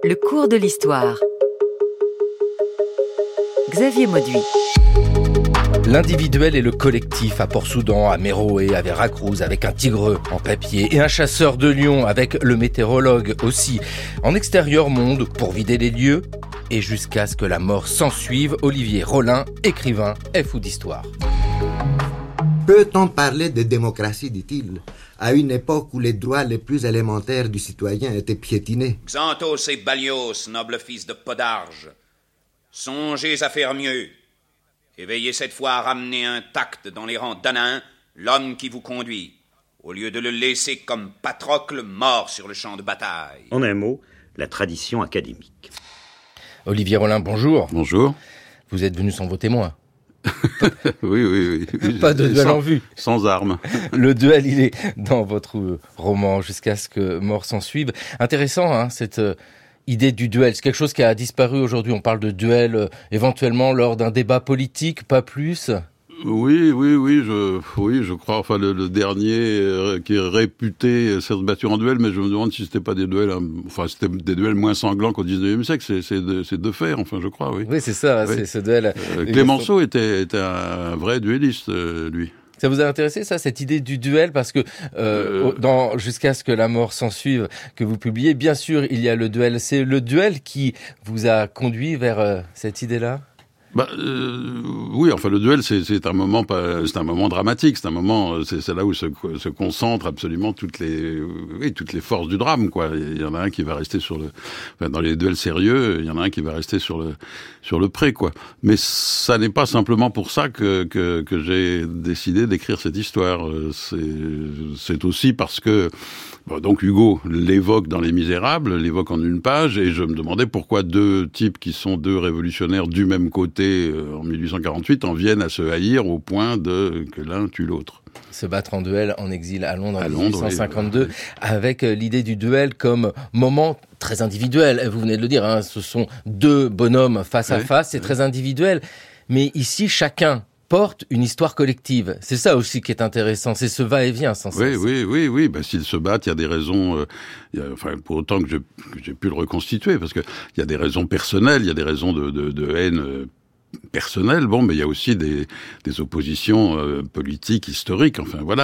Le cours de l'histoire. Xavier Mauduit. L'individuel et le collectif à Port-Soudan, à Méroé, à Veracruz, avec un tigre en papier et un chasseur de lions avec le météorologue aussi. En extérieur monde, pour vider les lieux et jusqu'à ce que la mort s'ensuive, Olivier Rollin, écrivain et fou d'histoire. Peut-on parler de démocratie, dit-il, à une époque où les droits les plus élémentaires du citoyen étaient piétinés? Xanthos et Balios, nobles fils de Podarge, songez à faire mieux, et veillez cette fois à ramener intact dans les rangs d'Anain l'homme qui vous conduit, au lieu de le laisser comme Patrocle mort sur le champ de bataille. En un mot, la tradition académique. Olivier Rollin, bonjour. Bonjour. Vous êtes venu sans vos témoins. Oui. Pas de duel en vue. Sans armes. Le duel, il est dans votre roman, jusqu'à ce que mort s'en suive. Intéressant, cette idée du duel. C'est quelque chose qui a disparu aujourd'hui. On parle de duel éventuellement lors d'un débat politique, pas plus. Oui, je crois. Enfin, le dernier qui est réputé s'être battu en duel, mais je me demande si c'était pas des duels, c'était des duels moins sanglants qu'au 19e siècle. C'est de fer, je crois, oui. Oui, c'est ça, oui. C'est ce duel. Clémenceau était un vrai duelliste, lui. Ça vous a intéressé, ça, cette idée du duel? Parce que dans Jusqu'à ce que la mort s'ensuive, que vous publiez, bien sûr, il y a le duel. C'est le duel qui vous a conduit vers cette idée-là? Oui, le duel, c'est un moment dramatique, c'est là où se concentrent absolument toutes les forces du drame, quoi. Il y en a un qui va rester dans les duels sérieux, il y en a un qui va rester sur le pré, quoi. Mais ça n'est pas simplement pour ça que j'ai décidé d'écrire cette histoire. C'est aussi parce que donc Hugo l'évoque dans Les Misérables, l'évoque en une page, et je me demandais pourquoi deux types qui sont deux révolutionnaires du même côté en 1848 en viennent à se haïr au point que l'un tue l'autre. Se battre en duel en exil à Londres en 1852, avec l'idée du duel comme moment très individuel. Vous venez de le dire, ce sont deux bonhommes face à face, c'est très individuel. Mais ici, chacun porte une histoire collective. C'est ça aussi qui est intéressant, c'est ce va-et-vient sans cesse. Oui. S'ils se battent, il y a des raisons, pour autant que j'ai pu le reconstituer, parce que il y a des raisons personnelles, il y a des raisons de haine personnelle, mais il y a aussi des oppositions politiques, historiques.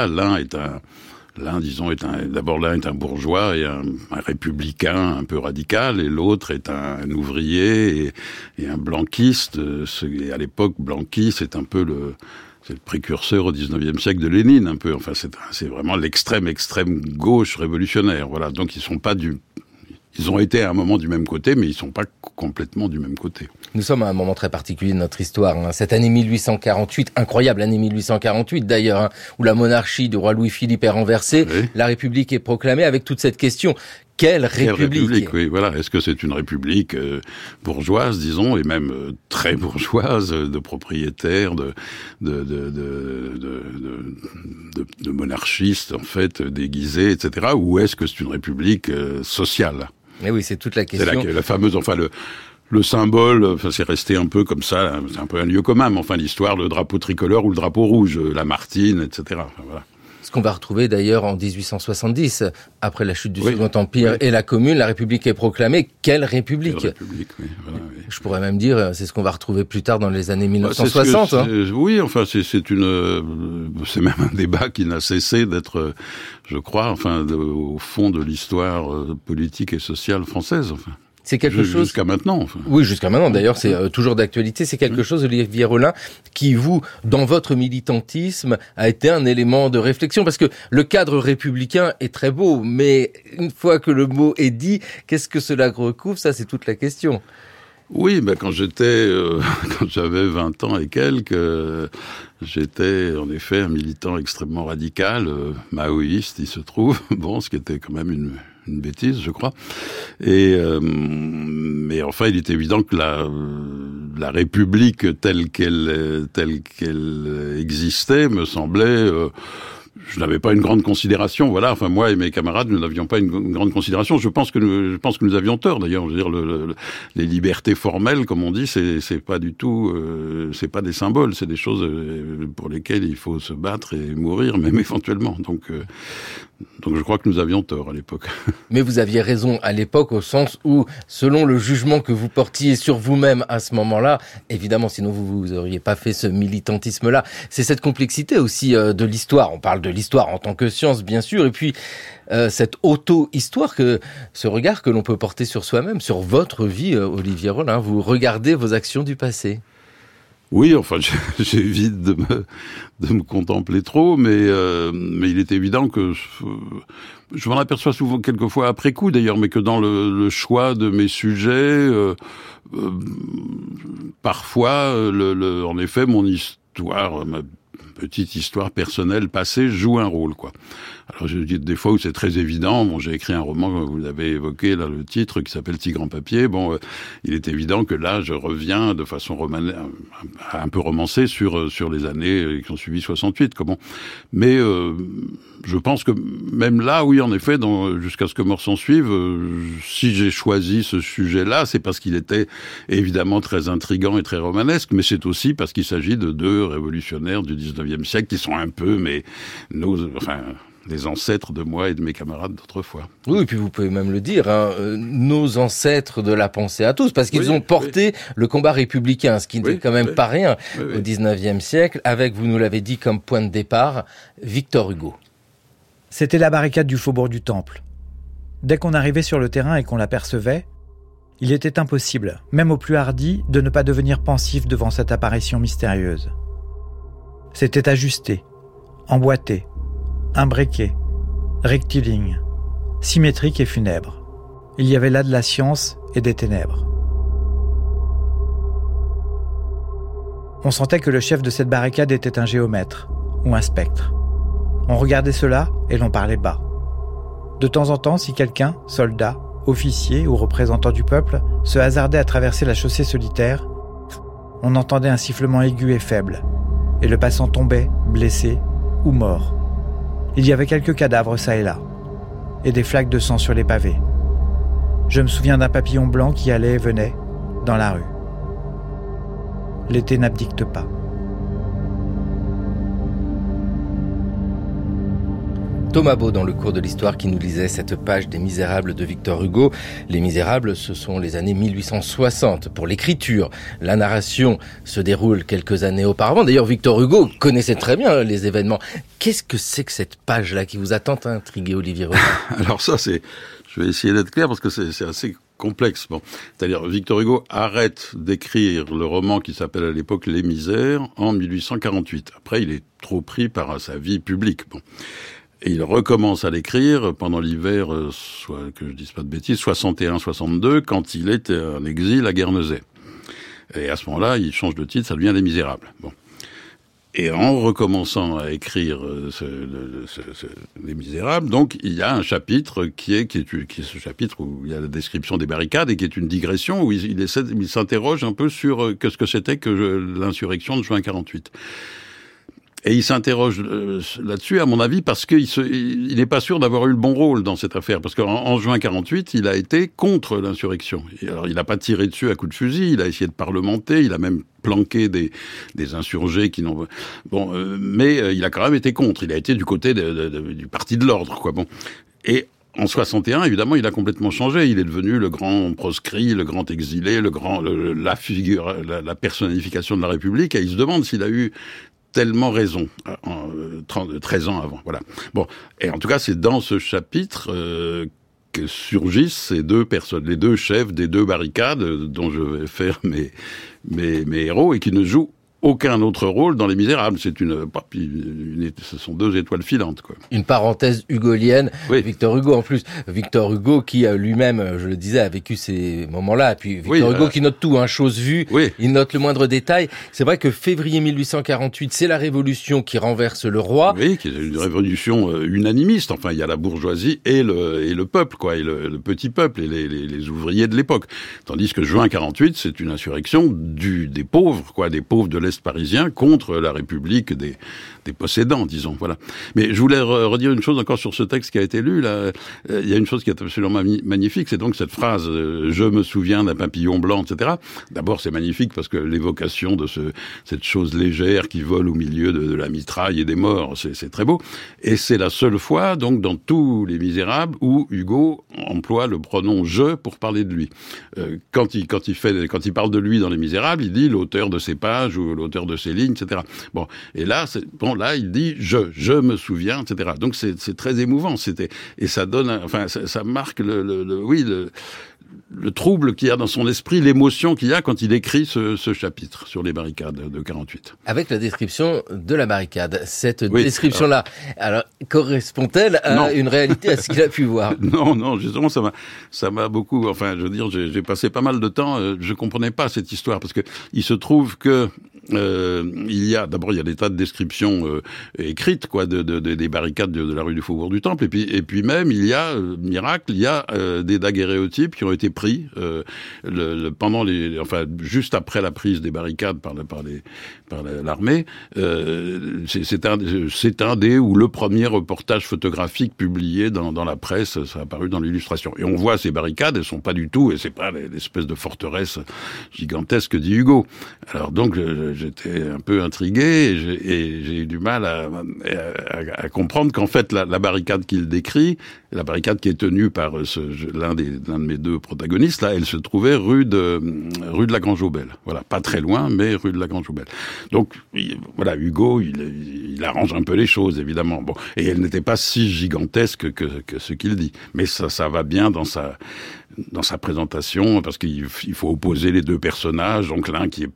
L'un est un bourgeois et un républicain un peu radical, et l'autre est un ouvrier et un blanquiste. Et à l'époque, Blanqui, c'est un peu le précurseur au 19e siècle de Lénine, un peu. C'est vraiment l'extrême gauche révolutionnaire. Voilà. Donc ils ont été à un moment du même côté, mais ils sont pas complètement du même côté. Nous sommes à un moment très particulier de notre histoire. Cette année 1848, incroyable année 1848 d'ailleurs, où la monarchie du roi Louis-Philippe est renversée, la République est proclamée avec toute cette question. Quelle République, oui, voilà. Est-ce que c'est une République bourgeoise, disons, et même très bourgeoise, de propriétaires, de monarchistes, en fait, déguisés, etc. Ou est-ce que c'est une République sociale? Mais oui, c'est toute la question. C'est la fameuse, le symbole, c'est resté un peu comme ça, c'est un peu un lieu commun, mais l'histoire, le drapeau tricolore ou le drapeau rouge, Lamartine, etc. Voilà. Ce qu'on va retrouver d'ailleurs en 1870, après la chute du Second Empire et la Commune, la République est proclamée. Quelle République? Quelle République, oui. Voilà, oui. Je pourrais même dire, c'est ce qu'on va retrouver plus tard dans les années 1960. C'est même un débat qui n'a cessé d'être, je crois, au fond de l'histoire politique et sociale française. C'est quelque chose... Jusqu'à maintenant. Oui, jusqu'à maintenant. D'ailleurs, c'est toujours d'actualité. C'est quelque chose, Olivier Rollin, qui, vous, dans votre militantisme, a été un élément de réflexion. Parce que le cadre républicain est très beau, mais une fois que le mot est dit, qu'est-ce que cela recouvre? Ça, c'est toute la question. Oui, quand j'avais 20 ans et quelques, j'étais en effet un militant extrêmement radical, maoïste, il se trouve. Ce qui était quand même une bêtise, je crois. Mais il est évident que la République telle qu'elle existait me semblait je n'avais pas une grande considération, voilà. Enfin, moi et mes camarades, nous n'avions pas une grande considération. Je pense que nous avions tort, d'ailleurs. Je veux dire, les libertés formelles, comme on dit, c'est pas du tout, c'est pas des symboles, c'est des choses pour lesquelles il faut se battre et mourir, même éventuellement. Donc je crois que nous avions tort à l'époque. Mais vous aviez raison à l'époque, au sens où, selon le jugement que vous portiez sur vous-même à ce moment-là, évidemment, sinon vous auriez pas fait ce militantisme-là. C'est cette complexité aussi de l'histoire. On parle de l'histoire en tant que science, bien sûr, et puis cette auto-histoire, ce regard que l'on peut porter sur soi-même, sur votre vie, Olivier Rollin. Vous regardez vos actions du passé. Oui, enfin, j'évite de me contempler trop, mais il est évident que je m'en aperçois souvent, quelquefois après coup d'ailleurs, mais que dans le choix de mes sujets, parfois, en effet, mon histoire, ma petite histoire personnelle passée joue un rôle, quoi. Alors, je dis des fois où c'est très évident. Bon, j'ai écrit un roman, vous l'avez évoqué, là, le titre, qui s'appelle Tigre en papier. Bon, il est évident que là, je reviens de façon un peu romancée sur les années qui ont suivi 68, comment. Mais, je pense que même là, oui, en effet, jusqu'à ce que mort s'en suive, si j'ai choisi ce sujet-là, c'est parce qu'il était évidemment très intriguant et très romanesque, mais c'est aussi parce qu'il s'agit de deux révolutionnaires du 19e siècle qui sont un peu, mais des ancêtres de moi et de mes camarades d'autrefois. Oui, et puis vous pouvez même le dire, nos ancêtres de la pensée à tous, parce qu'ils ont porté le combat républicain, ce qui n'est quand même pas rien au 19e siècle, avec, vous nous l'avez dit, comme point de départ, Victor Hugo. C'était la barricade du faubourg du Temple. Dès qu'on arrivait sur le terrain et qu'on l'apercevait, il était impossible, même aux plus hardis, de ne pas devenir pensif devant cette apparition mystérieuse. C'était ajusté, emboîté, imbriqué, rectiligne, symétrique et funèbre. Il y avait là de la science et des ténèbres. On sentait que le chef de cette barricade était un géomètre ou un spectre. On regardait cela et l'on parlait bas. De temps en temps, si quelqu'un, soldat, officier ou représentant du peuple, se hasardait à traverser la chaussée solitaire, on entendait un sifflement aigu et faible, et le passant tombait, blessé ou mort. Il y avait quelques cadavres çà et là, et des flaques de sang sur les pavés. Je me souviens d'un papillon blanc qui allait et venait dans la rue. L'été n'abdicte pas. Thomas Beau, dans le cours de l'histoire, qui nous lisait cette page des Misérables de Victor Hugo. Les Misérables, ce sont les années 1860 pour l'écriture. La narration se déroule quelques années auparavant. D'ailleurs, Victor Hugo connaissait très bien les événements. Qu'est-ce que c'est que cette page-là qui vous a tant intrigué, Olivier Rollin? Alors ça, je vais essayer d'être clair parce que c'est assez complexe. Bon. C'est-à-dire, Victor Hugo arrête d'écrire le roman qui s'appelle à l'époque Les Misères en 1848. Après, il est trop pris par sa vie publique. Bon. Et il recommence à l'écrire pendant l'hiver, que je dise pas de bêtises, 61-62, quand il est en exil à Guernesey. Et à ce moment-là, il change de titre, ça devient Les Misérables. Bon. Et en recommençant à écrire Les Misérables, donc il y a un chapitre qui est ce chapitre où il y a la description des barricades et qui est une digression où il s'interroge un peu sur ce que c'était que l'insurrection de juin 48. Et il s'interroge là-dessus, à mon avis, parce qu'il n'est pas sûr d'avoir eu le bon rôle dans cette affaire. Parce qu'en juin 48, il a été contre l'insurrection. Alors, il n'a pas tiré dessus à coups de fusil, il a essayé de parlementer, il a même planqué des insurgés qui n'ont... Bon, mais il a quand même été contre. Il a été du côté du parti de l'ordre, quoi. Bon. Et en 61, évidemment, il a complètement changé. Il est devenu le grand proscrit, le grand exilé, la figure, la personnification de la République. Et il se demande s'il a eu tellement raison, 13 ans avant, voilà. Bon, et en tout cas, c'est dans ce chapitre que surgissent ces deux personnes, les deux chefs des deux barricades, dont je vais faire mes héros, et qui ne jouent aucun autre rôle dans Les Misérables. Ce sont deux étoiles filantes, quoi. Une parenthèse hugolienne. Oui. Victor Hugo, en plus. Victor Hugo qui lui-même, je le disais, a vécu ces moments-là. Et puis Victor Hugo qui note tout, chose vue. Oui. Il note le moindre détail. C'est vrai que février 1848, c'est la révolution qui renverse le roi. Oui, qui est une révolution unanimiste. Enfin, il y a la bourgeoisie et le peuple, quoi, et le petit peuple et les ouvriers de l'époque. Tandis que juin 48, c'est une insurrection des pauvres, quoi, des pauvres de l'Est parisien contre la République des possédants, disons. Voilà. Mais je voulais redire une chose encore sur ce texte qui a été lu. Là, il y a une chose qui est absolument magnifique, c'est donc cette phrase « Je me souviens d'un papillon blanc », etc. D'abord, c'est magnifique parce que l'évocation de cette chose légère qui vole au milieu de la mitraille et des morts, c'est très beau. Et c'est la seule fois, donc, dans tous Les Misérables, où Hugo emploie le pronom « je » pour parler de lui. Quand il parle de lui dans Les Misérables, il dit l'auteur de ces pages ou l'auteur de ces lignes, etc. Bon, et là, là, il dit je me souviens, etc. Donc c'est très émouvant. Et ça donne, ça marque le trouble qu'il y a dans son esprit, l'émotion qu'il y a quand il écrit ce chapitre sur les barricades de 48. Avec la description de la barricade. Cette description-là, alors, correspond-elle à une réalité, à ce qu'il a pu voir? Non, justement, ça m'a beaucoup, je veux dire, j'ai passé pas mal de temps, je comprenais pas cette histoire, parce que il se trouve que il y a des tas de descriptions écrites, quoi, des barricades de la rue du Faubourg du Temple, et puis même il y a miracle, il y a des daguerréotypes qui ont été pris juste après la prise des barricades par l'armée. C'est un des ou le premier reportage photographique publié dans la presse, ça a apparu dans l'Illustration. Et on voit ces barricades, elles sont pas du tout, et c'est pas l'espèce de forteresse gigantesque dit Hugo. Alors donc j'étais un peu intrigué et j'ai eu du mal à comprendre qu'en fait la barricade qu'il décrit, la barricade qui est tenue par l'un de mes deux protagonistes, là, elle se trouvait rue de la Grange-aux-Belles. Voilà, pas très loin, mais rue de la Grange-aux-Belles. Donc, voilà, Hugo, il arrange un peu les choses, évidemment. Bon, et elle n'était pas si gigantesque que ce qu'il dit. Mais ça va bien dans sa présentation, parce qu'il faut opposer les deux personnages, donc l'un qui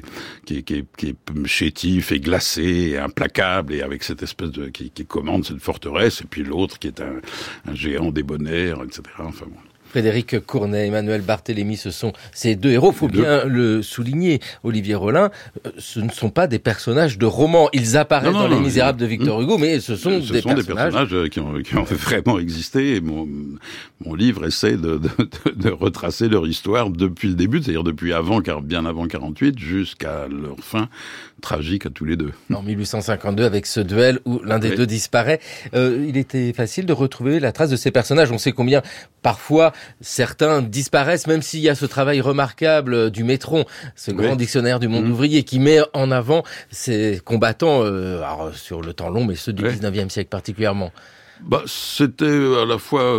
est chétif et glacé et implacable, et avec cette espèce qui commande cette forteresse, et puis l'autre qui est un géant débonnaire, etc. Enfin bon. Frédéric Cournet, Emmanuel Barthélémy, ce sont ces deux héros, faut bien le souligner. Olivier Rollin, ce ne sont pas des personnages de romans. Ils apparaissent dans Les Misérables de Victor Hugo, mais ce sont des personnages qui ont vraiment existé. Et mon livre essaie de retracer leur histoire depuis le début, c'est-à-dire bien avant 48, jusqu'à leur fin tragique à tous les deux. En 1852, avec ce duel où l'un des deux disparaît, il était facile de retrouver la trace de ces personnages. On sait combien, parfois, certains disparaissent, même s'il y a ce travail remarquable du Métron, ce grand dictionnaire du monde ouvrier, qui met en avant ces combattants, alors, sur le temps long, mais ceux du 19e siècle particulièrement. C'était à la fois,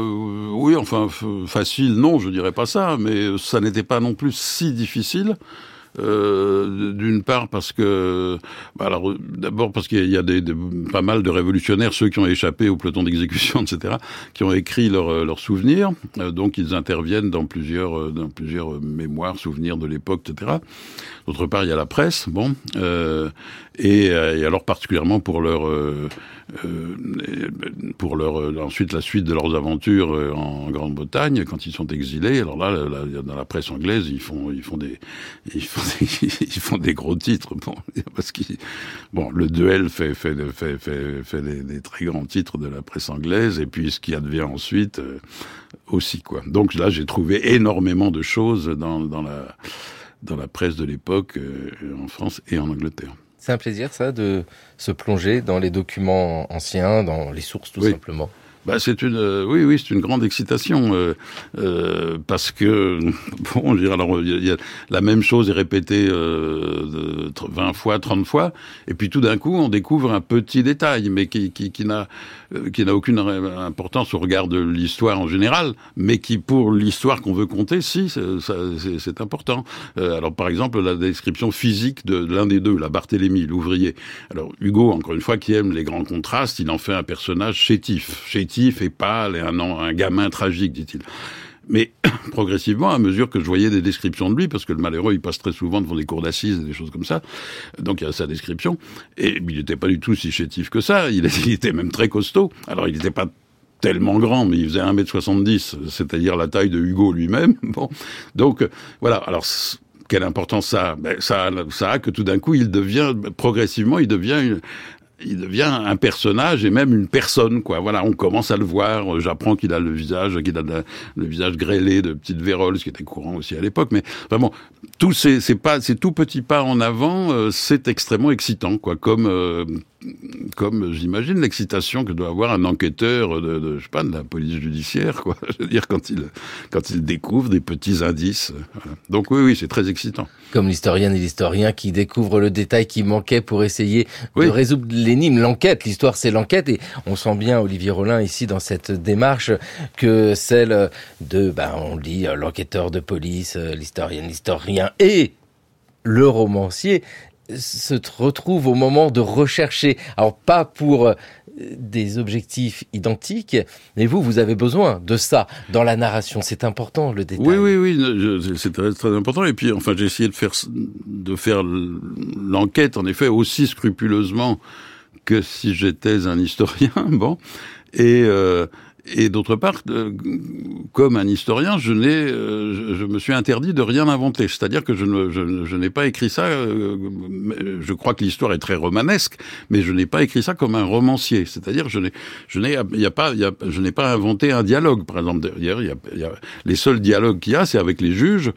facile, non, je dirais pas ça, mais ça n'était pas non plus si difficile. D'une part parce que, d'abord parce qu'il y a pas mal de révolutionnaires, ceux qui ont échappé au peloton d'exécution, etc., qui ont écrit leurs souvenirs, donc ils interviennent dans plusieurs mémoires, souvenirs de l'époque, etc. D'autre part, il y a la presse, et alors particulièrement pour ensuite la suite de leurs aventures en Grande-Bretagne quand ils sont exilés. Alors là, dans la presse anglaise, ils font des gros titres, parce le duel fait des très grands titres de la presse anglaise, et puis ce qui advient ensuite aussi, quoi. Donc là, j'ai trouvé énormément de choses dans la presse de l'époque en France et en Angleterre. C'est un plaisir, ça, de se plonger dans les documents anciens, dans les sources, tout simplement. C'est une grande excitation, parce que, il y a la même chose est répétée 20 fois, 30 fois, et puis tout d'un coup, on découvre un petit détail, mais qui n'a aucune importance au regard de l'histoire en général, mais qui, pour l'histoire qu'on veut conter, c'est important. Alors, par exemple, la description physique de l'un des deux, la Barthélémy, l'ouvrier. Alors, Hugo, encore une fois, qui aime les grands contrastes, il en fait un personnage chétif et pâle, et un gamin tragique, dit-il. Mais progressivement, à mesure que je voyais des descriptions de lui, parce que le malheureux, il passe très souvent devant des cours d'assises et des choses comme ça, donc il y a sa description, et il n'était pas du tout si chétif que ça, il était même très costaud. Alors il n'était pas tellement grand, mais il faisait 1m70, c'est-à-dire la taille de Hugo lui-même. Donc voilà, alors quelle importance ça a? Ça a que tout d'un coup, progressivement, il devient il devient un personnage et même une personne, quoi. Voilà, on commence à le voir. J'apprends qu'il a le visage grêlé de petite vérole, ce qui était courant aussi à l'époque. Mais vraiment, tous ces tout petits pas en avant, c'est extrêmement excitant, quoi. Comme j'imagine l'excitation que doit avoir un enquêteur de la police judiciaire, quoi. Je veux dire, quand il découvre des petits indices. Voilà. Donc oui, c'est très excitant. Comme l'historienne et l'historien qui découvrent le détail qui manquait pour essayer de résoudre l'énigme, l'enquête. L'histoire, c'est l'enquête, et on sent bien Olivier Rollin ici dans cette démarche que celle de, on dit l'enquêteur de police, l'historienne, l'historien et le romancier se retrouve au moment de rechercher. Alors pas pour des objectifs identiques, mais vous avez besoin de ça dans la narration. C'est important, le détail. Oui, c'est très, très important. Et puis, enfin, j'ai essayé de faire l'enquête, en effet, aussi scrupuleusement que si j'étais un historien. Bon. Et d'autre part, comme un historien, je me suis interdit de rien inventer. C'est-à-dire que je n'ai pas écrit ça. Je crois que l'histoire est très romanesque, mais je n'ai pas écrit ça comme un romancier. C'est-à-dire, je n'ai pas inventé un dialogue. Par exemple, les seuls dialogues qu'il y a, c'est avec les juges,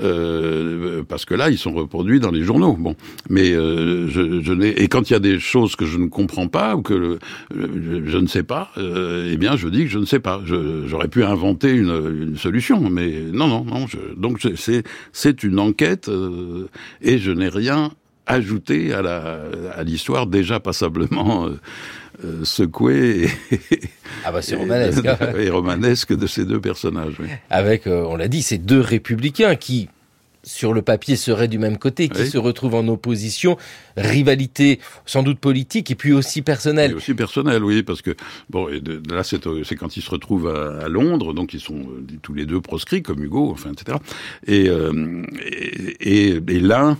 parce que là, ils sont reproduits dans les journaux. Bon, mais et quand il y a des choses que je ne comprends pas ou que je ne sais pas, eh bien, je dis que je ne sais pas. J'aurais pu inventer une solution, mais non. Donc c'est une enquête et je n'ai rien ajouté à l'histoire déjà passablement secouée c'est romanesque. Et romanesque de ces deux personnages. Oui. Avec, on l'a dit, ces deux républicains qui, sur le papier, seraient du même côté, qui se retrouvent en opposition, rivalité sans doute politique et puis aussi personnelle. Et aussi personnelle, oui, parce que là c'est quand ils se retrouvent à Londres, donc ils sont tous les deux proscrits comme Hugo, enfin etc. Et l'un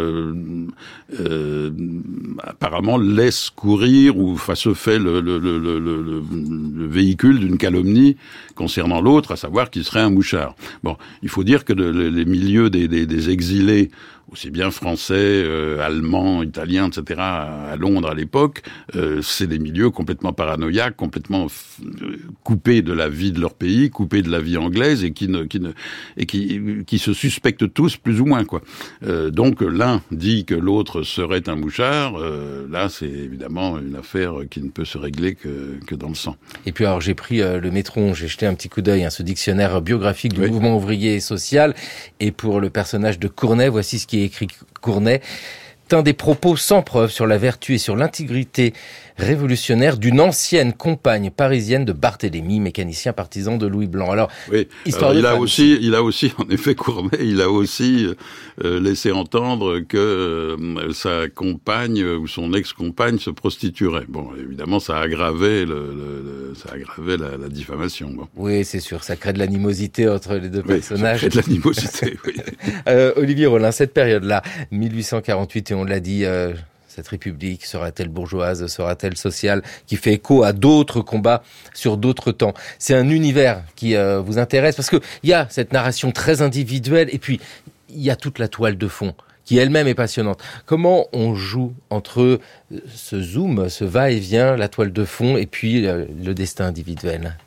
apparemment laisse courir ou se fait le véhicule d'une calomnie concernant l'autre, à savoir qu'il serait un mouchard. Bon, il faut dire que les milieux des exilés, aussi bien français, allemands, italiens, etc., à Londres à l'époque, c'est des milieux complètement paranoïaques, complètement coupés de la vie de leur pays, coupés de la vie anglaise et qui se suspectent tous plus ou moins, quoi. Donc l'un dit que l'autre serait un mouchard. Là, c'est évidemment une affaire qui ne peut se régler que dans le sang. Et puis alors j'ai pris le Métron, j'ai jeté un petit coup d'œil à ce dictionnaire biographique du mouvement ouvrier et social, et pour le personnage de Cournet, voici ce qui est écrit. Cournet, un des propos sans preuve sur la vertu et sur l'intégrité révolutionnaire d'une ancienne compagne parisienne de Barthélemy, mécanicien partisan de Louis Blanc. Alors, il a aussi, en effet, Cournet, il a aussi laissé entendre que sa compagne ou son ex-compagne se prostituerait. Bon, évidemment, ça aggravait la diffamation. Bon. Oui, c'est sûr, ça crée de l'animosité entre les deux personnages. Ça crée de l'animosité, oui. Olivier Rollin, cette période-là, 1848, et on l'a dit, cette République sera-t-elle bourgeoise, sera-t-elle sociale, qui fait écho à d'autres combats sur d'autres temps. C'est un univers qui vous intéresse, parce que il y a cette narration très individuelle, et puis il y a toute la toile de fond, qui elle-même est passionnante. Comment on joue entre ce zoom, ce va-et-vient, la toile de fond, et puis le destin individuel?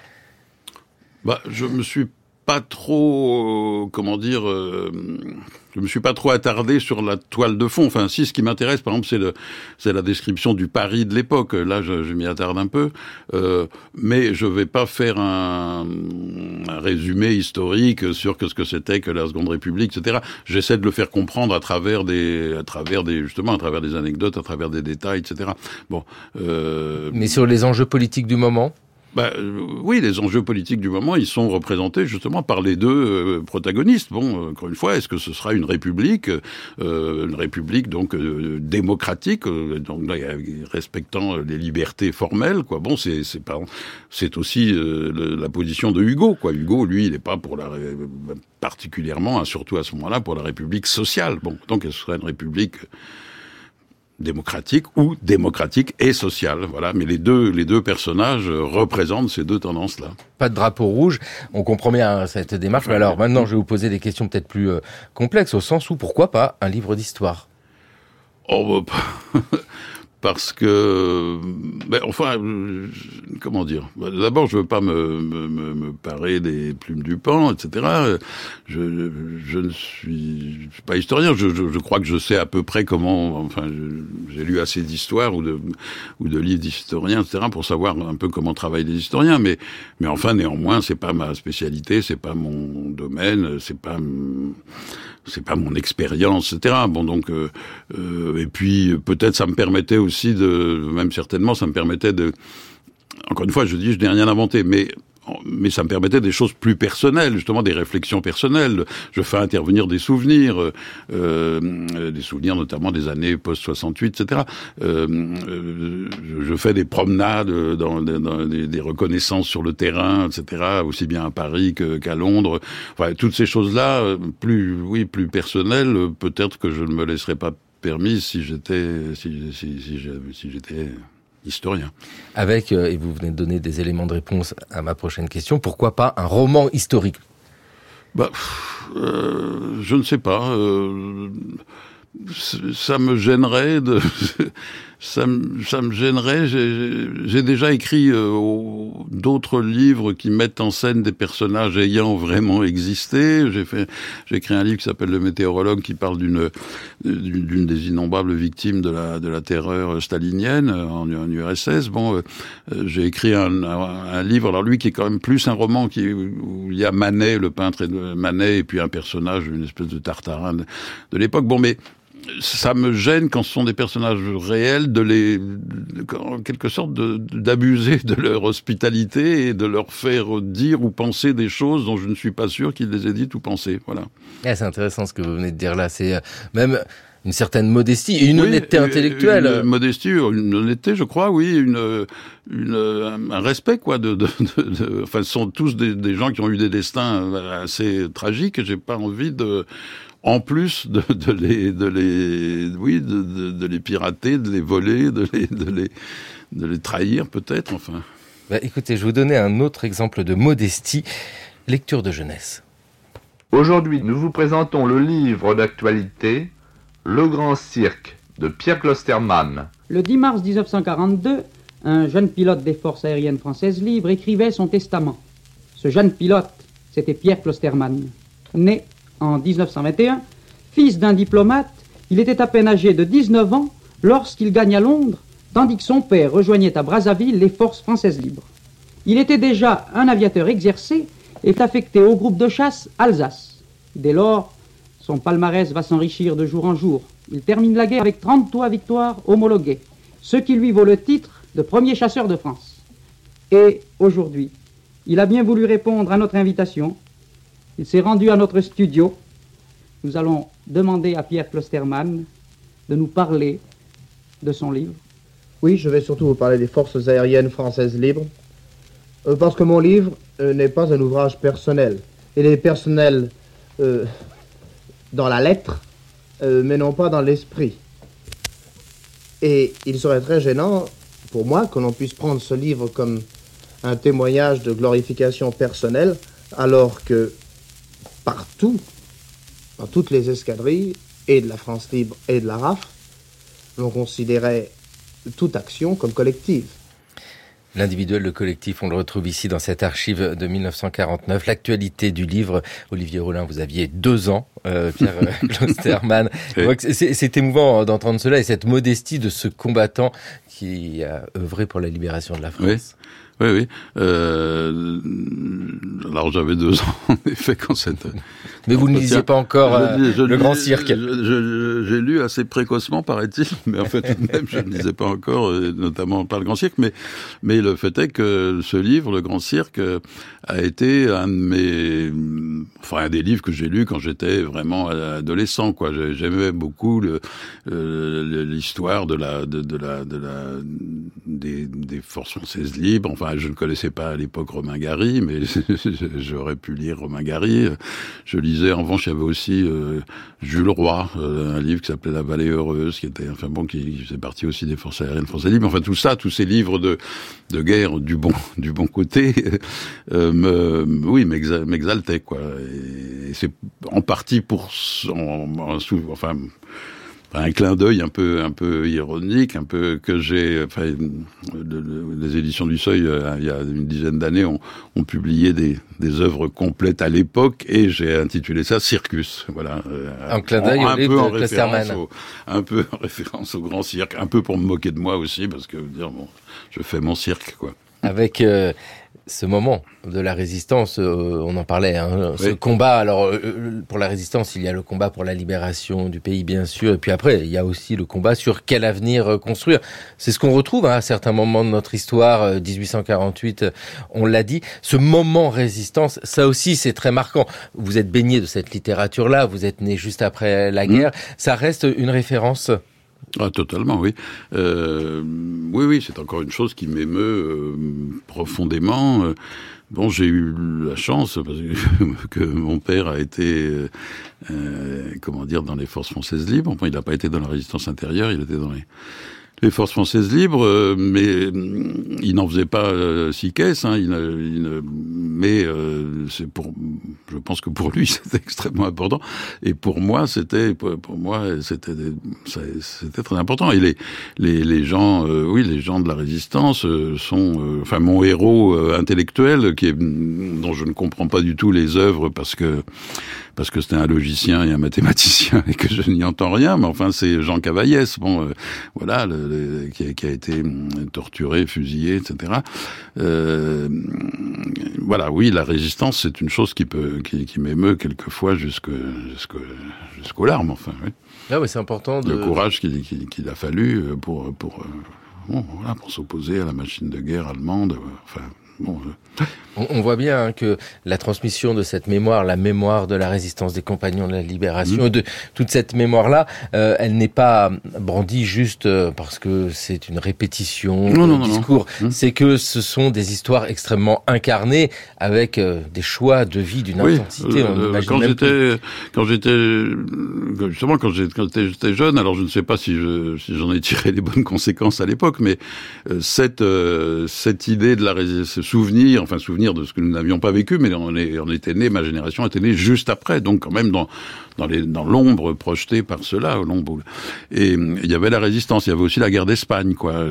Je me suis pas trop, je me suis pas trop attardé sur la toile de fond. Enfin, si, ce qui m'intéresse, par exemple, c'est la description du Paris de l'époque. Là, je m'y attarde un peu, mais je vais pas faire un résumé historique sur ce que c'était que la Seconde République, etc. J'essaie de le faire comprendre à travers des anecdotes, à travers des détails, etc. Bon. Mais sur les enjeux politiques du moment? Oui, les enjeux politiques du moment, ils sont représentés justement par les deux protagonistes. Bon, encore une fois, est-ce que ce sera une république donc démocratique, donc respectant les libertés formelles, quoi. Bon, c'est aussi la position de Hugo, quoi. Hugo, lui, il n'est pas pour particulièrement, surtout à ce moment-là, pour la république sociale. Bon, donc, ce serait une république démocratique et sociale, voilà. Mais les deux personnages représentent ces deux tendances-là. Pas de drapeau rouge, on comprend bien cette démarche. Mais alors, maintenant, je vais vous poser des questions peut-être plus complexes, au sens où, pourquoi pas un livre d'histoire? parce que, comment dire? D'abord, je veux pas me parer des plumes du pan, etc. Je ne suis pas historien. Je crois que je sais à peu près comment. Enfin, j'ai lu assez d'histoires ou de livres d'historiens, etc. pour savoir un peu comment travaillent les historiens. Mais enfin, néanmoins, c'est pas ma spécialité, c'est pas mon domaine, c'est pas mon expérience, etc. Bon, donc, et puis peut-être ça me permettait aussi même certainement, ça me permettait encore une fois, je n'ai rien inventé, mais ça me permettait des choses plus personnelles, justement des réflexions personnelles. Je fais intervenir des souvenirs notamment des années post-68, etc. Je fais des promenades dans des reconnaissances sur le terrain, etc. Aussi bien à Paris qu'à Londres. Enfin, toutes ces choses-là, plus personnelles, peut-être que je ne me laisserais pas permis si j'étais historien. Avec, et vous venez de donner des éléments de réponse à ma prochaine question, pourquoi pas un roman historique? Je ne sais pas. Ça me gênerait ça me gênerait. J'ai déjà écrit d'autres livres qui mettent en scène des personnages ayant vraiment existé. J'ai écrit un livre qui s'appelle Le Météorologue, qui parle d'une des innombrables victimes de la terreur stalinienne en URSS. Bon, j'ai écrit un livre, alors lui qui est quand même plus un roman où il y a Manet, le peintre Manet, et puis un personnage, une espèce de Tartarin de l'époque. Bon, mais ça me gêne quand ce sont des personnages réels en quelque sorte d'abuser de leur hospitalité et de leur faire dire ou penser des choses dont je ne suis pas sûr qu'ils les aient dites ou pensées. Voilà. C'est intéressant ce que vous venez de dire là. C'est même une certaine modestie et une honnêteté intellectuelle. Une modestie, une honnêteté, je crois, oui, un respect, quoi. Enfin, ce sont tous des gens qui ont eu des destins assez tragiques et j'ai pas envie en plus de les pirater, de les voler, de les trahir peut-être, enfin. Écoutez, je vais vous donner un autre exemple de modestie. Lecture de jeunesse. Aujourd'hui, nous vous présentons le livre d'actualité Le Grand Cirque de Pierre Klosterman. Le 10 mars 1942, un jeune pilote des forces aériennes françaises libres écrivait son testament. Ce jeune pilote, c'était Pierre Klosterman, né en 1921, fils d'un diplomate. Il était à peine âgé de 19 ans lorsqu'il gagne à Londres, tandis que son père rejoignait à Brazzaville les forces françaises libres. Il était déjà un aviateur exercé et est affecté au groupe de chasse Alsace. Dès lors, son palmarès va s'enrichir de jour en jour. Il termine la guerre avec 33 victoires homologuées, ce qui lui vaut le titre de premier chasseur de France. Et aujourd'hui, il a bien voulu répondre à notre invitation. Il s'est rendu à notre studio. Nous allons demander à Pierre Klosterman de nous parler de son livre. Oui, je vais surtout vous parler des forces aériennes françaises libres, parce que mon livre n'est pas un ouvrage personnel. Il est personnel dans la lettre, mais non pas dans l'esprit. Et il serait très gênant pour moi que l'on puisse prendre ce livre comme un témoignage de glorification personnelle, alors que partout, dans toutes les escadrilles, et de la France libre et de la RAF, l'on considérait toute action comme collective. L'individuel, le collectif, on le retrouve ici dans cette archive de 1949. L'actualité du livre, Olivier Rollin, vous aviez 2 ans, Pierre Klosterman. C'est émouvant d'entendre cela et cette modestie de ce combattant qui a œuvré pour la libération de la France. Oui. Alors j'avais 2 ans, en effet, quand cette... Mais vous ne lisiez pas encore Le Grand Cirque. J'ai lu assez précocement, paraît-il, mais en fait, tout de même, je ne lisais pas encore, notamment pas Le Grand Cirque, mais le fait est que ce livre, Le Grand Cirque, a été un des livres que j'ai lus quand j'étais vraiment adolescent, quoi. J'aimais beaucoup l'histoire des forces françaises libres. Enfin, je ne connaissais pas à l'époque Romain Gary, mais j'aurais pu lire Romain Gary. Je lisais, en revanche, il y avait aussi Jules Roy, un livre qui s'appelait La Vallée Heureuse, qui faisait partie aussi des forces aériennes françaises libres. Enfin, tout ça, tous ces livres de guerre du bon côté, m'exaltaient, quoi. Et c'est en partie un clin d'œil un peu ironique, un peu que j'ai. Enfin, les éditions du Seuil, il y a une dizaine d'années, ont publié des œuvres complètes à l'époque, et j'ai intitulé ça Circus. Voilà. Un clin d'œil au livre de Klosterman. Un peu en référence au grand cirque, un peu pour me moquer de moi aussi, parce que je fais mon cirque, quoi. Avec ce moment de la résistance, on en parlait, ce combat. Alors, pour la résistance, il y a le combat pour la libération du pays, bien sûr, et puis après, il y a aussi le combat sur quel avenir construire. C'est ce qu'on retrouve à certains moments de notre histoire, 1848, on l'a dit. Ce moment résistance, ça aussi, c'est très marquant. Vous êtes baigné de cette littérature-là, vous êtes né juste après la guerre. Ça reste une référence. Ah, totalement, oui. Oui, c'est encore une chose qui m'émeut profondément. Bon, j'ai eu la chance parce que mon père a été, dans les forces françaises libres. Enfin, il n'a pas été dans la résistance intérieure, il était dans les forces françaises libres, mais il n'en faisait pas six caisses. Mais je pense que pour lui c'était extrêmement important, et pour moi c'était très important. Et les gens de la résistance sont, mon héros intellectuel, dont je ne comprends pas du tout les œuvres parce que c'était un logicien et un mathématicien et que je n'y entends rien, mais enfin c'est Jean Cavaillès, qui a été torturé, fusillé, etc. Oui, la résistance, c'est une chose qui m'émeut quelquefois jusqu'aux larmes, enfin. Oui. Ah oui, c'est important le courage qu'il a fallu pour s'opposer à la machine de guerre allemande. On voit bien que la transmission de cette mémoire, la mémoire de la résistance des compagnons de la libération, de toute cette mémoire-là, elle n'est pas brandie juste parce que c'est une répétition de discours. C'est que ce sont des histoires extrêmement incarnées avec des choix de vie d'une intensité. Quand j'étais jeune, alors je ne sais pas si j'en ai tiré les bonnes conséquences à l'époque, mais cette idée de la résistance, souvenir de ce que nous n'avions pas vécu, mais on était nés, ma génération était née juste après, donc quand même dans l'ombre projetée par cela, l'ombre. Et il y avait la résistance, il y avait aussi la guerre d'Espagne, quoi.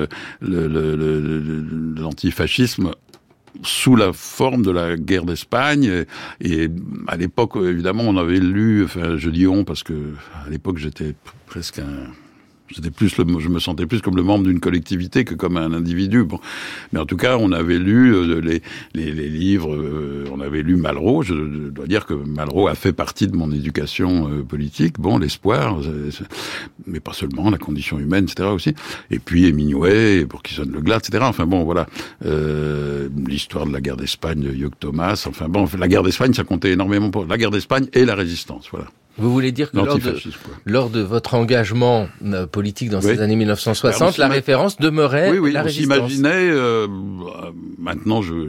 L'antifascisme sous la forme de la guerre d'Espagne, et à l'époque, évidemment, on avait lu, je dis on parce que à l'époque j'étais presque je me sentais plus comme le membre d'une collectivité que comme un individu. Bon. Mais en tout cas, on avait lu les livres, on avait lu Malraux. Je dois dire que Malraux a fait partie de mon éducation politique. Bon, l'espoir, mais pas seulement, la condition humaine, etc. aussi. Et puis Hemingway, pour qui sonne le glas, etc. Enfin bon, voilà. L'histoire de la guerre d'Espagne de Hugh Thomas. Enfin bon, la guerre d'Espagne, ça comptait énormément pour la guerre d'Espagne et la résistance. Voilà. Vous voulez dire que lors de votre engagement politique dans ces années 1960, la référence demeurait la résistance. On s'imaginait, maintenant j'ai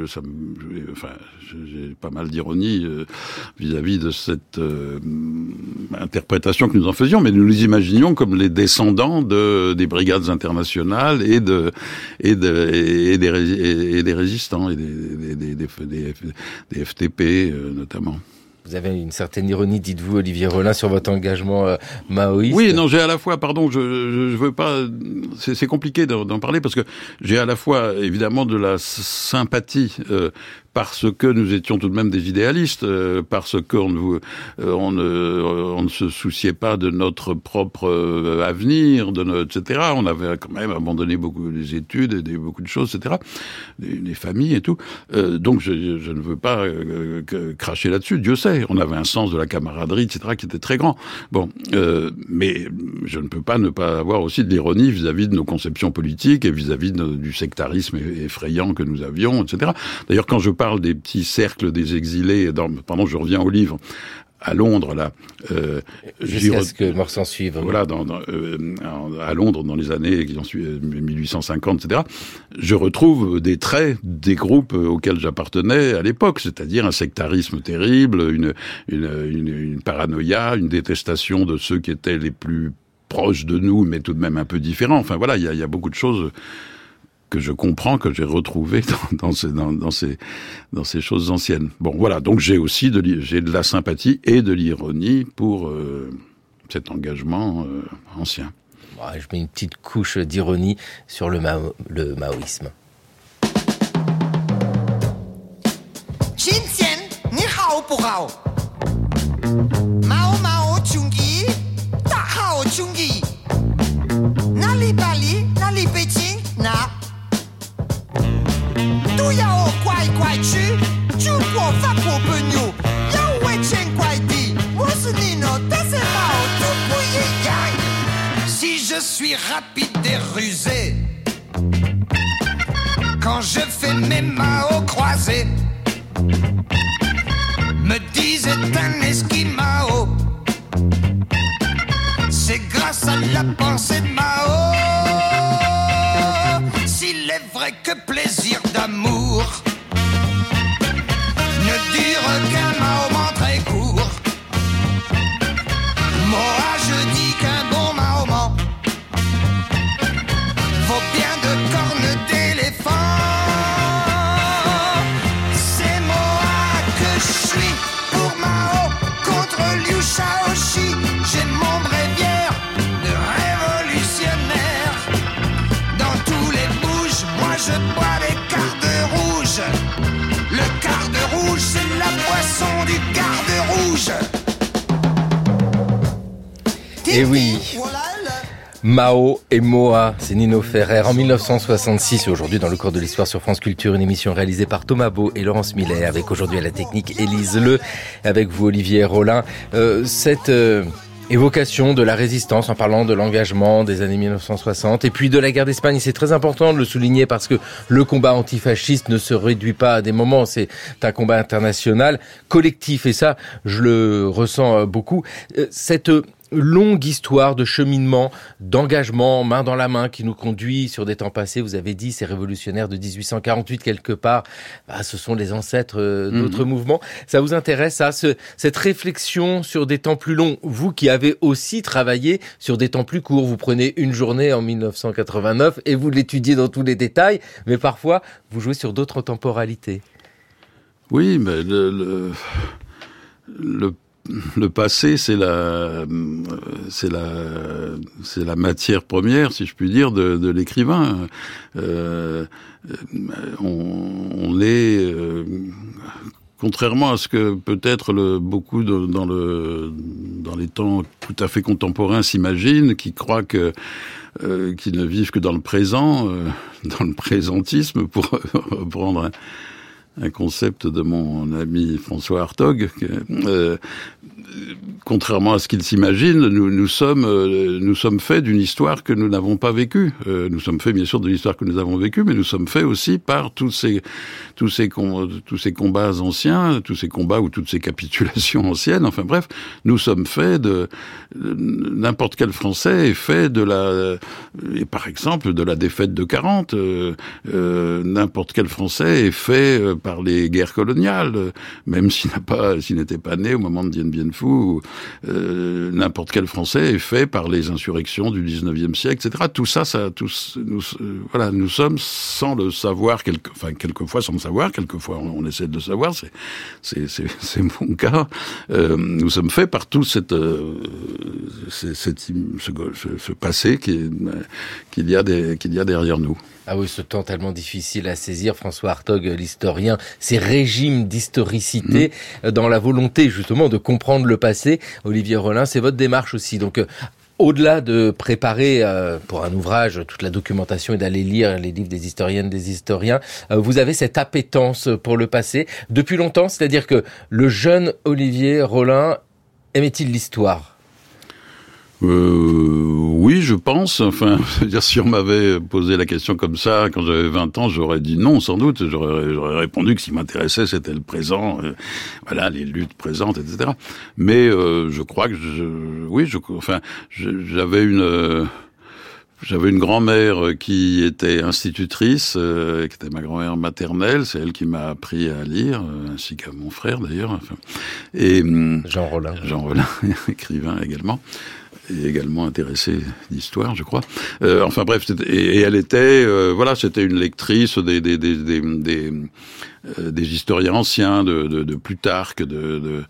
pas mal d'ironie vis-à-vis de cette interprétation que nous en faisions, mais nous nous imaginions comme les descendants des brigades internationales et des résistants et des FTP notamment. Vous avez une certaine ironie, dites-vous, Olivier Rollin, sur votre engagement maoïste. Oui, non, j'ai à la fois, pardon, je veux pas, c'est compliqué d'en parler parce que j'ai à la fois, évidemment, de la sympathie, parce que nous étions tout de même des idéalistes, parce qu'on ne se souciait pas de notre propre avenir, etc. On avait quand même abandonné beaucoup des études et beaucoup de choses, etc. Des familles et tout. Donc je ne veux pas cracher là-dessus. Dieu sait, on avait un sens de la camaraderie, etc. qui était très grand. Bon, mais je ne peux pas ne pas avoir aussi de l'ironie vis-à-vis de nos conceptions politiques et vis-à-vis du sectarisme effrayant que nous avions, etc. D'ailleurs, quand je parle des petits cercles des exilés, je reviens au livre, à Londres, là. Jusqu'à ce que mort s'en suive. Voilà, à Londres, dans les années qui ont suivi 1850, etc., je retrouve des traits des groupes auxquels j'appartenais à l'époque, c'est-à-dire un sectarisme terrible, une paranoïa, une détestation de ceux qui étaient les plus proches de nous, mais tout de même un peu différents. Enfin voilà, il y a beaucoup de choses que je comprends, que j'ai retrouvé dans ces choses anciennes. Bon, voilà. Donc j'ai aussi de la sympathie et de l'ironie pour cet engagement ancien. Ouais, je mets une petite couche d'ironie sur le maoïsme. Mao Mao Chungi, Ta Hao Chungi, Nali Bali, Nali Beijing, Na. Tu Yao Kwai Kwai Chu, Chu Guo Fa Guo Benyu, Yao Wei Chen Kwai Di, Wo Si Nino, Ta Se Mao, Tu Pu Yi Yang. Si je suis rapide et rusé, quand je fais mes Mao croisés, me disent un esquimao. C'est grâce à la pensée de Mao. S'il est vrai que plaisir d'amour ne dure qu'un moment très court, moi je dis qu'un bon Mahoman vaut bien de cornes d'éléphant. Shaoxi, j'ai mon bréviaire de révolutionnaire. Dans tous les bouges, moi je bois les cardes rouges. Le carde rouge, c'est la boisson du garde rouge. Et oui, Mao et Moa, c'est Nino Ferrer en 1966. Aujourd'hui, dans le cours de l'histoire sur France Culture, une émission réalisée par Thomas Beau et Laurence Millet, avec aujourd'hui à la technique Élise Le, avec vous Olivier Rollin. Cette évocation de la résistance en parlant de l'engagement des années 1960 et puis de la guerre d'Espagne, c'est très important de le souligner parce que le combat antifasciste ne se réduit pas à des moments, c'est un combat international, collectif, et ça, je le ressens beaucoup. Cette longue histoire de cheminement, d'engagement main dans la main qui nous conduit sur des temps passés. Vous avez dit, ces révolutionnaires de 1848 quelque part, ce sont les ancêtres d'autres mouvements. Ça vous intéresse, ça, cette réflexion sur des temps plus longs? Vous qui avez aussi travaillé sur des temps plus courts, vous prenez une journée en 1989 et vous l'étudiez dans tous les détails, mais parfois vous jouez sur d'autres temporalités. Oui, mais le passé, c'est la matière première, si je puis dire, de l'écrivain. On est, contrairement à ce que peut-être beaucoup dans les temps tout à fait contemporains s'imaginent, qui croient qu'ils ne vivent que dans le présent, dans le présentisme, pour reprendre un concept de mon ami François Hartog. Contrairement à ce qu'ils s'imaginent, nous sommes faits d'une histoire que nous n'avons pas vécue. Nous sommes faits bien sûr de l'histoire que nous avons vécue, mais nous sommes faits aussi par tous ces combats anciens, tous ces combats ou toutes ces capitulations anciennes. Enfin bref, nous sommes faits de n'importe quel Français est fait et par exemple de la défaite de 40. N'importe quel Français est fait par les guerres coloniales, même s'il n'était pas né au moment de Dien Bien Phu. N'importe quel Français est fait par les insurrections du 19e siècle, etc. Tout ça, nous sommes sans le savoir, quelquefois sans le savoir, quelquefois on essaie de le savoir, c'est mon cas. Nous sommes faits par tout ce passé qu'il y a derrière nous. Ah oui, ce temps tellement difficile à saisir, François Hartog, l'historien, ces régimes d'historicité dans la volonté justement de comprendre le passé. Olivier Rollin, c'est votre démarche aussi. Donc, au-delà de préparer pour un ouvrage toute la documentation et d'aller lire les livres des historiennes, des historiens, vous avez cette appétence pour le passé depuis longtemps. C'est-à-dire que le jeune Olivier Rollin aimait-il l'histoire ? Oui, je pense. Enfin, c'est-à-dire, si on m'avait posé la question comme ça quand j'avais 20 ans, j'aurais dit non, sans doute. J'aurais répondu que ce qui m'intéressait, c'était le présent, les luttes présentes, etc. Mais je crois que j'avais une grand-mère qui était institutrice, qui était ma grand-mère maternelle. C'est elle qui m'a appris à lire, ainsi qu'à mon frère d'ailleurs. Et Jean Rollin, écrivain également. est également intéressée d'histoire, je crois. Enfin bref, et elle était, c'était une lectrice des historiens anciens, de Plutarque, de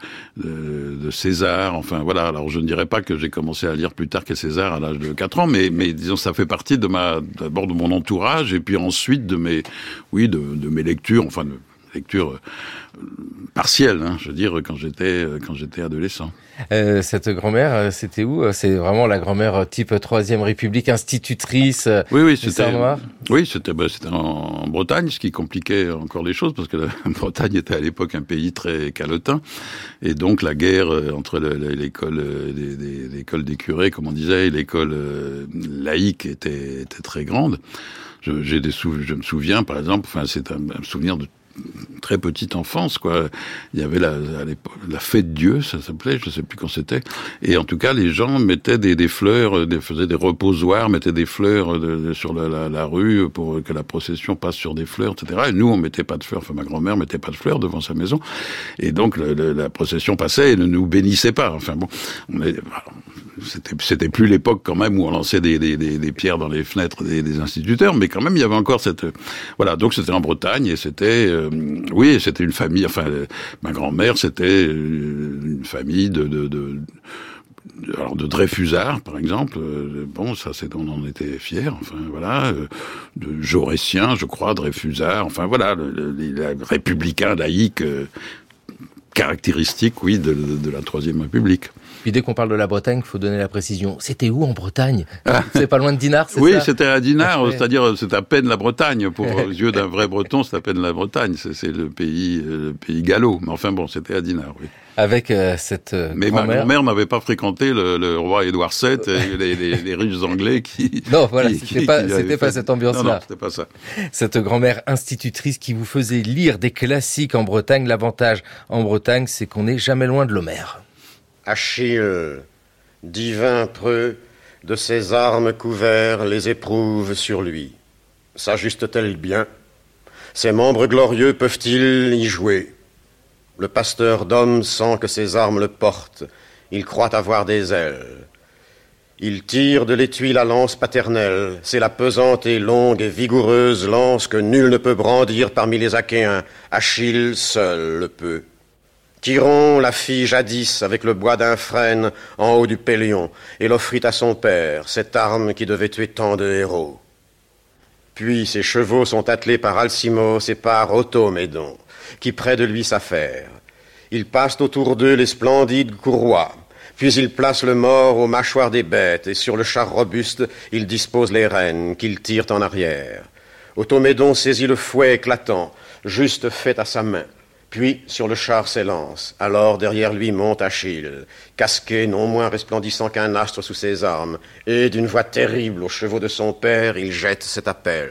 César, enfin voilà. Alors je ne dirais pas que j'ai commencé à lire Plutarque et César à l'âge de 4 ans, mais disons ça fait partie d'abord de mon entourage, et puis ensuite de mes lectures, enfin de lectures partielles, je veux dire, quand j'étais adolescent. Cette grand-mère, c'était où? C'est vraiment la grand-mère type 3e République, institutrice oui, du Saint-Noir? Oui, c'était en Bretagne, ce qui compliquait encore les choses, parce que la Bretagne était à l'époque un pays très calotin, et donc la guerre entre l'école des curés, comme on disait, et l'école laïque était très grande. Je me souviens, par exemple, c'est un souvenir de très petite enfance, quoi. Il y avait à l'époque, la fête Dieu, ça s'appelait, je sais plus quand c'était. Et en tout cas, les gens mettaient des fleurs, faisaient des reposoirs, mettaient des fleurs sur la rue pour que la procession passe sur des fleurs, etc. Et nous, on mettait pas de fleurs. Enfin, ma grand-mère mettait pas de fleurs devant sa maison. Et donc, la procession passait et ne nous bénissait pas. Enfin bon, c'était plus l'époque quand même où on lançait des pierres dans les fenêtres des instituteurs, mais quand même, il y avait encore voilà. Donc, c'était en Bretagne et c'était une famille, enfin, ma grand-mère, c'était une famille de Dreyfusards, par exemple. On en était fiers, enfin, voilà. De Jaurétiens, je crois, Dreyfusards, enfin, voilà, les républicains laïcs, caractéristiques, oui, de la Troisième République. Puis dès qu'on parle de la Bretagne, il faut donner la précision. C'était où en Bretagne? C'est pas loin de Dinard, c'est ça? Oui, c'était à Dinard, c'est-à-dire c'est à peine la Bretagne. Aux yeux d'un vrai Breton, c'est à peine la Bretagne. C'est le pays gallo. Mais enfin bon, c'était à Dinard, oui. Avec cette Mais ma grand-mère n'avait pas fréquenté le roi Édouard VII et les riches anglais qui... Non, voilà, c'était pas cette ambiance-là. Non, c'était pas ça. Cette grand-mère institutrice qui vous faisait lire des classiques en Bretagne. L'avantage en Bretagne, c'est qu'on n'est jamais loin de l'Homère. Achille, divin preux, de ses armes couverts les éprouve sur lui. S'ajuste-t-elle bien? Ses membres glorieux peuvent-ils y jouer? Le pasteur d'hommes sent que ses armes le portent. Il croit avoir des ailes. Il tire de l'étui la lance paternelle. C'est la pesante et longue et vigoureuse lance que nul ne peut brandir parmi les Achéens. Achille seul le peut. Chiron la fit jadis avec le bois d'un frêne en haut du Pélion et l'offrit à son père, cette arme qui devait tuer tant de héros. Puis ses chevaux sont attelés par Alcimos et par Automédon, qui près de lui s'affaire. Ils passent autour d'eux les splendides courroies, puis ils placent le mort aux mâchoires des bêtes et sur le char robuste, ils disposent les rênes qu'ils tirent en arrière. Automédon saisit le fouet éclatant, juste fait à sa main. Puis, sur le char s'élance. Alors, derrière lui monte Achille, casqué, non moins resplendissant qu'un astre sous ses armes, et d'une voix terrible aux chevaux de son père, il jette cet appel.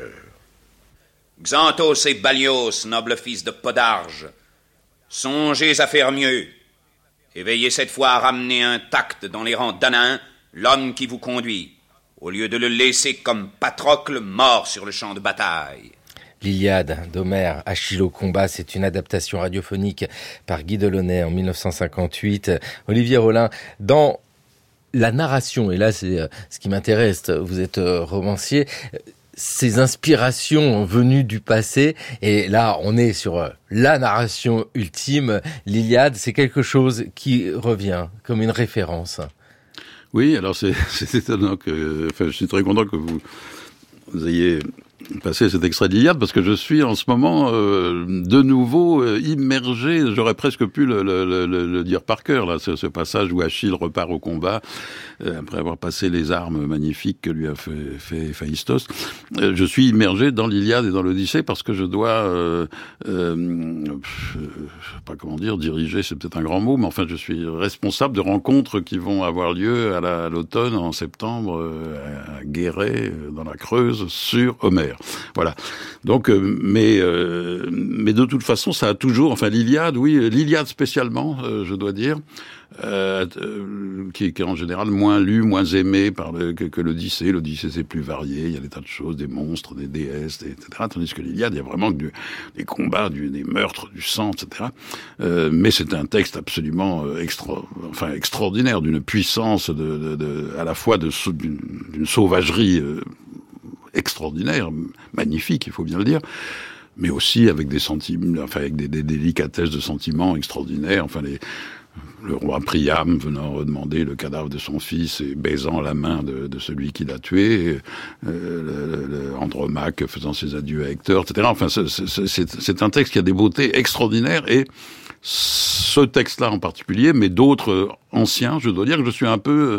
Xanthos et Balios, nobles fils de Podarge, songez à faire mieux, et veillez cette fois à ramener intact dans les rangs danaens l'homme qui vous conduit, au lieu de le laisser comme Patrocle mort sur le champ de bataille. L'Iliade d'Homère, Achille au combat, c'est une adaptation radiophonique par Guy Delaunay en 1958. Olivier Rollin, dans la narration, et là c'est ce qui m'intéresse, vous êtes romancier, ces inspirations venues du passé, et là on est sur la narration ultime, l'Iliade, c'est quelque chose qui revient comme une référence. Oui, alors c'est étonnant que, enfin, je suis très content que vous ayez passé cet extrait d'Iliade, parce que je suis en ce moment de nouveau immergé, j'aurais presque pu le dire par cœur, là, ce passage où Achille repart au combat, après avoir passé les armes magnifiques que lui a fait Héphaïstos. Je suis immergé dans l'Iliade et dans l'Odyssée parce que je dois, je sais pas comment dire, diriger, c'est peut-être un grand mot, mais enfin je suis responsable de rencontres qui vont avoir lieu à l'automne, en septembre, à Guéret, dans la Creuse, sur Homère. faire. Voilà. Donc, mais de toute façon, ça a toujours, enfin l'Iliade spécialement, je dois dire, qui est en général moins lu, moins aimé que l'Odyssée. L'Odyssée, c'est plus varié, il y a des tas de choses, des monstres, des déesses, etc. Tandis que l'Iliade, il y a vraiment des combats, des meurtres, du sang, etc. Mais c'est un texte absolument extraordinaire, d'une puissance, à la fois d'une sauvagerie extraordinaire, magnifique, il faut bien le dire, mais aussi avec des sentiments, avec des délicatesses de sentiments extraordinaires. Le roi Priam venant redemander le cadavre de son fils et baisant la main de celui qui l'a tué, Andromaque faisant ses adieux à Hector, etc. Enfin, c'est un texte qui a des beautés extraordinaires, et ce texte-là en particulier, mais d'autres anciens, je dois dire que je suis un peu...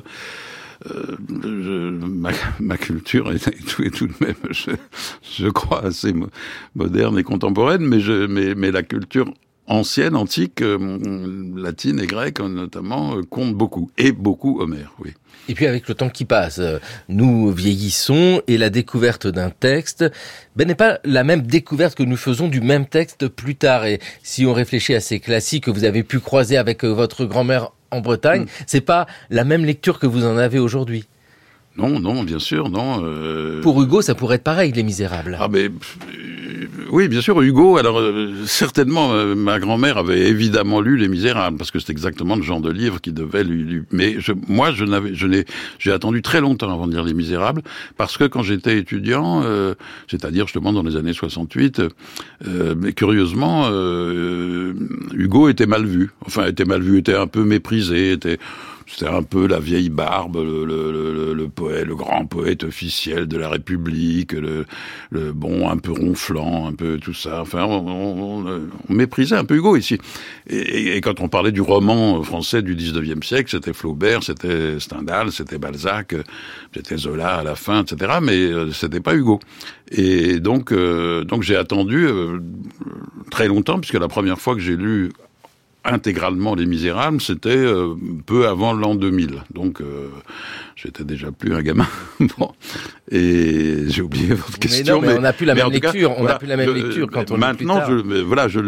ma culture est tout de même, je crois, assez moderne et contemporaine, mais la culture ancienne, antique, latine et grecque notamment, compte beaucoup. Et beaucoup Homère, oui. Et puis avec le temps qui passe, nous vieillissons et la découverte d'un texte n'est pas la même découverte que nous faisons du même texte plus tard. Et si on réfléchit à ces classiques que vous avez pu croiser avec votre grand-mère en Bretagne, c'est pas la même lecture que vous en avez aujourd'hui. Non, bien sûr, non. Pour Hugo, ça pourrait être pareil, Les Misérables. Ah mais oui, bien sûr, Hugo. Alors certainement, ma grand-mère avait évidemment lu Les Misérables, parce que c'est exactement le genre de livre qu'il devait lui. Mais j'ai attendu très longtemps avant de lire Les Misérables, parce que quand j'étais étudiant, c'est-à-dire justement dans les années 68, mais curieusement, Hugo était mal vu. Enfin, était un peu méprisé, c'était un peu la vieille barbe, le poète, le grand poète officiel de la République, le bon, un peu ronflant, un peu tout ça. Enfin, on méprisait un peu Hugo ici. Et quand on parlait du roman français du 19e siècle, c'était Flaubert, c'était Stendhal, c'était Balzac, c'était Zola à la fin, etc. Mais c'était pas Hugo. Et donc j'ai attendu très longtemps, puisque la première fois que j'ai lu intégralement Les Misérables, c'était peu avant l'an 2000. Donc, j'étais déjà plus un gamin. Bon. Et j'ai oublié votre question. Mais on n'a plus la même lecture. On n'a plus la même lecture quand on maintenant, lit plus tard. je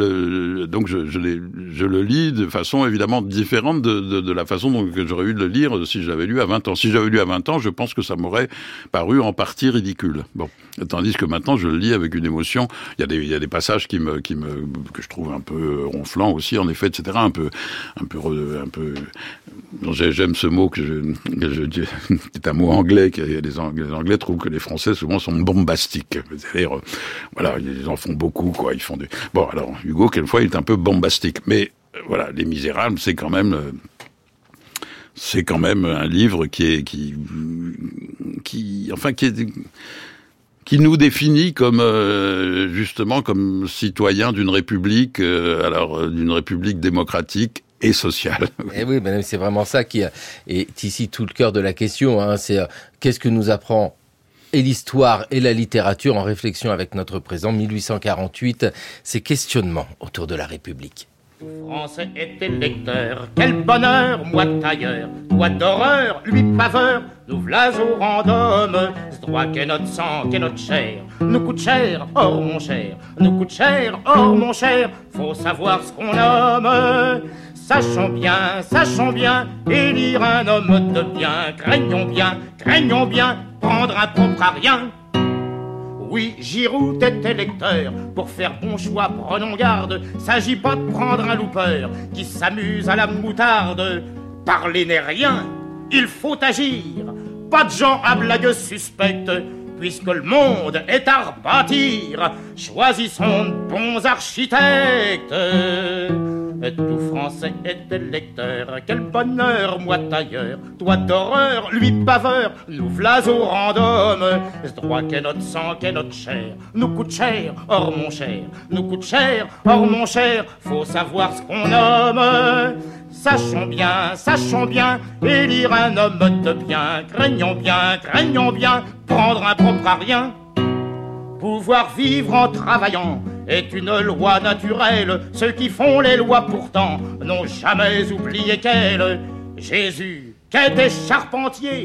le lis de façon évidemment différente de la façon dont j'aurais eu de le lire si je l'avais lu à 20 ans. Si j'avais lu à 20 ans, je pense que ça m'aurait paru en partie ridicule. Bon. Tandis que maintenant, je le lis avec une émotion. Il y a des passages que je trouve un peu ronflants aussi, en effet, etc. Un peu. J'aime ce mot que je dis, c'est un mot anglais. Les Anglais trouvent que les Français souvent sont bombastiques. C'est-à-dire, voilà, ils en font beaucoup, quoi. Ils font Bon, alors Hugo, quelquefois, il est un peu bombastique, mais voilà, Les Misérables, c'est quand même un livre qui nous définit comme justement comme citoyens d'une république, d'une république démocratique et sociale. Et oui, c'est vraiment ça qui est ici tout le cœur de la question. Hein. C'est qu'est-ce que nous apprend et l'histoire et la littérature en réflexion avec notre présent 1848, ces questionnements autour de la République. Français était lecteur, quel bonheur, moi tailleur, toi d'horreur, lui paveur, nous v'là au rang d'homme, ce droit qu'est notre sang, qu'est notre chair, nous coûte cher, or mon cher, nous coûte cher, or mon cher, faut savoir ce qu'on nomme. Sachons bien, élire un homme de bien, craignons bien, prendre un propre à rien. Oui, Giroud était lecteur, pour faire bon choix, prenons garde, s'agit pas de prendre un loupeur, qui s'amuse à la moutarde. Parler n'est rien, il faut agir, pas de gens à blague suspecte, puisque le monde est à rebâtir, choisissons de bons architectes. Tout Français était lecteur, quel bonheur, moi tailleur, toi d'horreur, lui paveur, nous v'là au rang d'homme, ce droit qu'est notre sang, qu'est notre chair, nous coûte cher, or mon cher, nous coûte cher, or mon cher, faut savoir ce qu'on nomme. Sachons bien, élire un homme de bien, craignons bien, prendre un propre à rien. Pouvoir vivre en travaillant est une loi naturelle. Ceux qui font les lois pourtant n'ont jamais oublié qu'elle. Jésus, qu'était charpentier,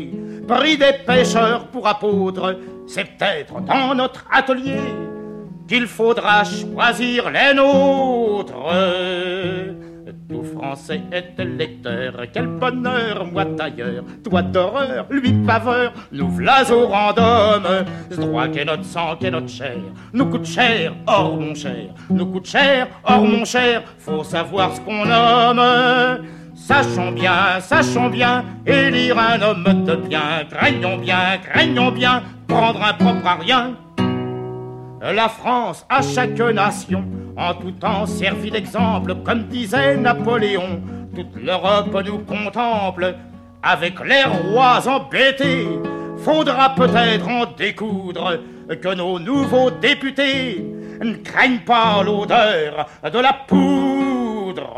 pris des pêcheurs pour apôtres. C'est peut-être dans notre atelier qu'il faudra choisir les nôtres. Tout Français est lecteur, quel bonheur, moi tailleur, toi d'horreur, lui paveur, nous v'là au random. Ce droit qu'est notre sang, qu'est notre chair, nous coûte cher, or mon cher, nous coûte cher, or mon cher, faut savoir ce qu'on nomme. Sachons bien, élire un homme de bien, craignons bien, prendre un propre à rien. La France, à chaque nation, en tout temps servi d'exemple, comme disait Napoléon. Toute l'Europe nous contemple, avec les rois embêtés. Faudra peut-être en découdre, que nos nouveaux députés ne craignent pas l'odeur de la poudre.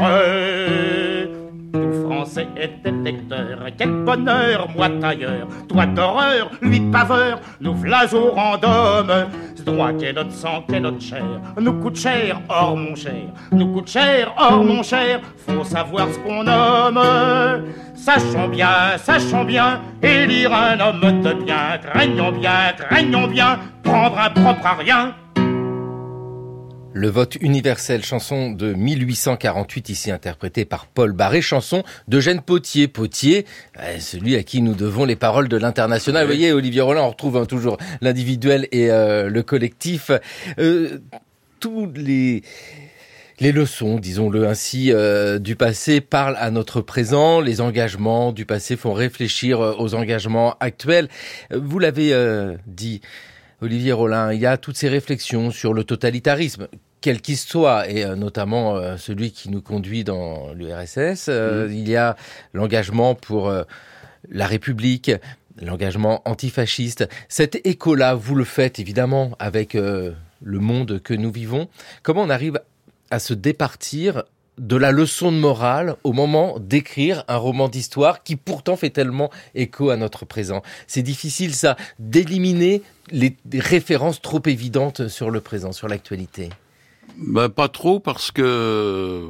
Tout Français est électeur, quel bonheur, moi tailleur, toi d'horreur, lui paveur, nous v'là au random. Ce droit qu'est notre sang, qu'est notre chair, nous coûte cher, or mon cher, nous coûte cher, or mon cher, faut savoir ce qu'on nomme. Sachons bien, élire un homme de bien, craignons bien, prendre un propre à rien. Le vote universel, chanson de 1848, ici interprétée par Paul Barré, chanson d'Eugène Pottier. Pottier, celui à qui nous devons les paroles de l'Internationale. Vous voyez, Olivier Rollin, on retrouve toujours l'individuel et le collectif. Tous les leçons, disons-le ainsi, du passé parlent à notre présent. Les engagements du passé font réfléchir aux engagements actuels. Vous l'avez dit, Olivier Rollin, il y a toutes ces réflexions sur le totalitarisme, quel qu'il soit, et notamment celui qui nous conduit dans l'URSS. Il y a l'engagement pour la République, l'engagement antifasciste. Cet écho-là, vous le faites évidemment avec le monde que nous vivons. Comment on arrive à se départir de la leçon de morale au moment d'écrire un roman d'histoire qui pourtant fait tellement écho à notre présent? C'est difficile, ça, d'éliminer les références trop évidentes sur le présent, sur l'actualité. Pas trop, parce que,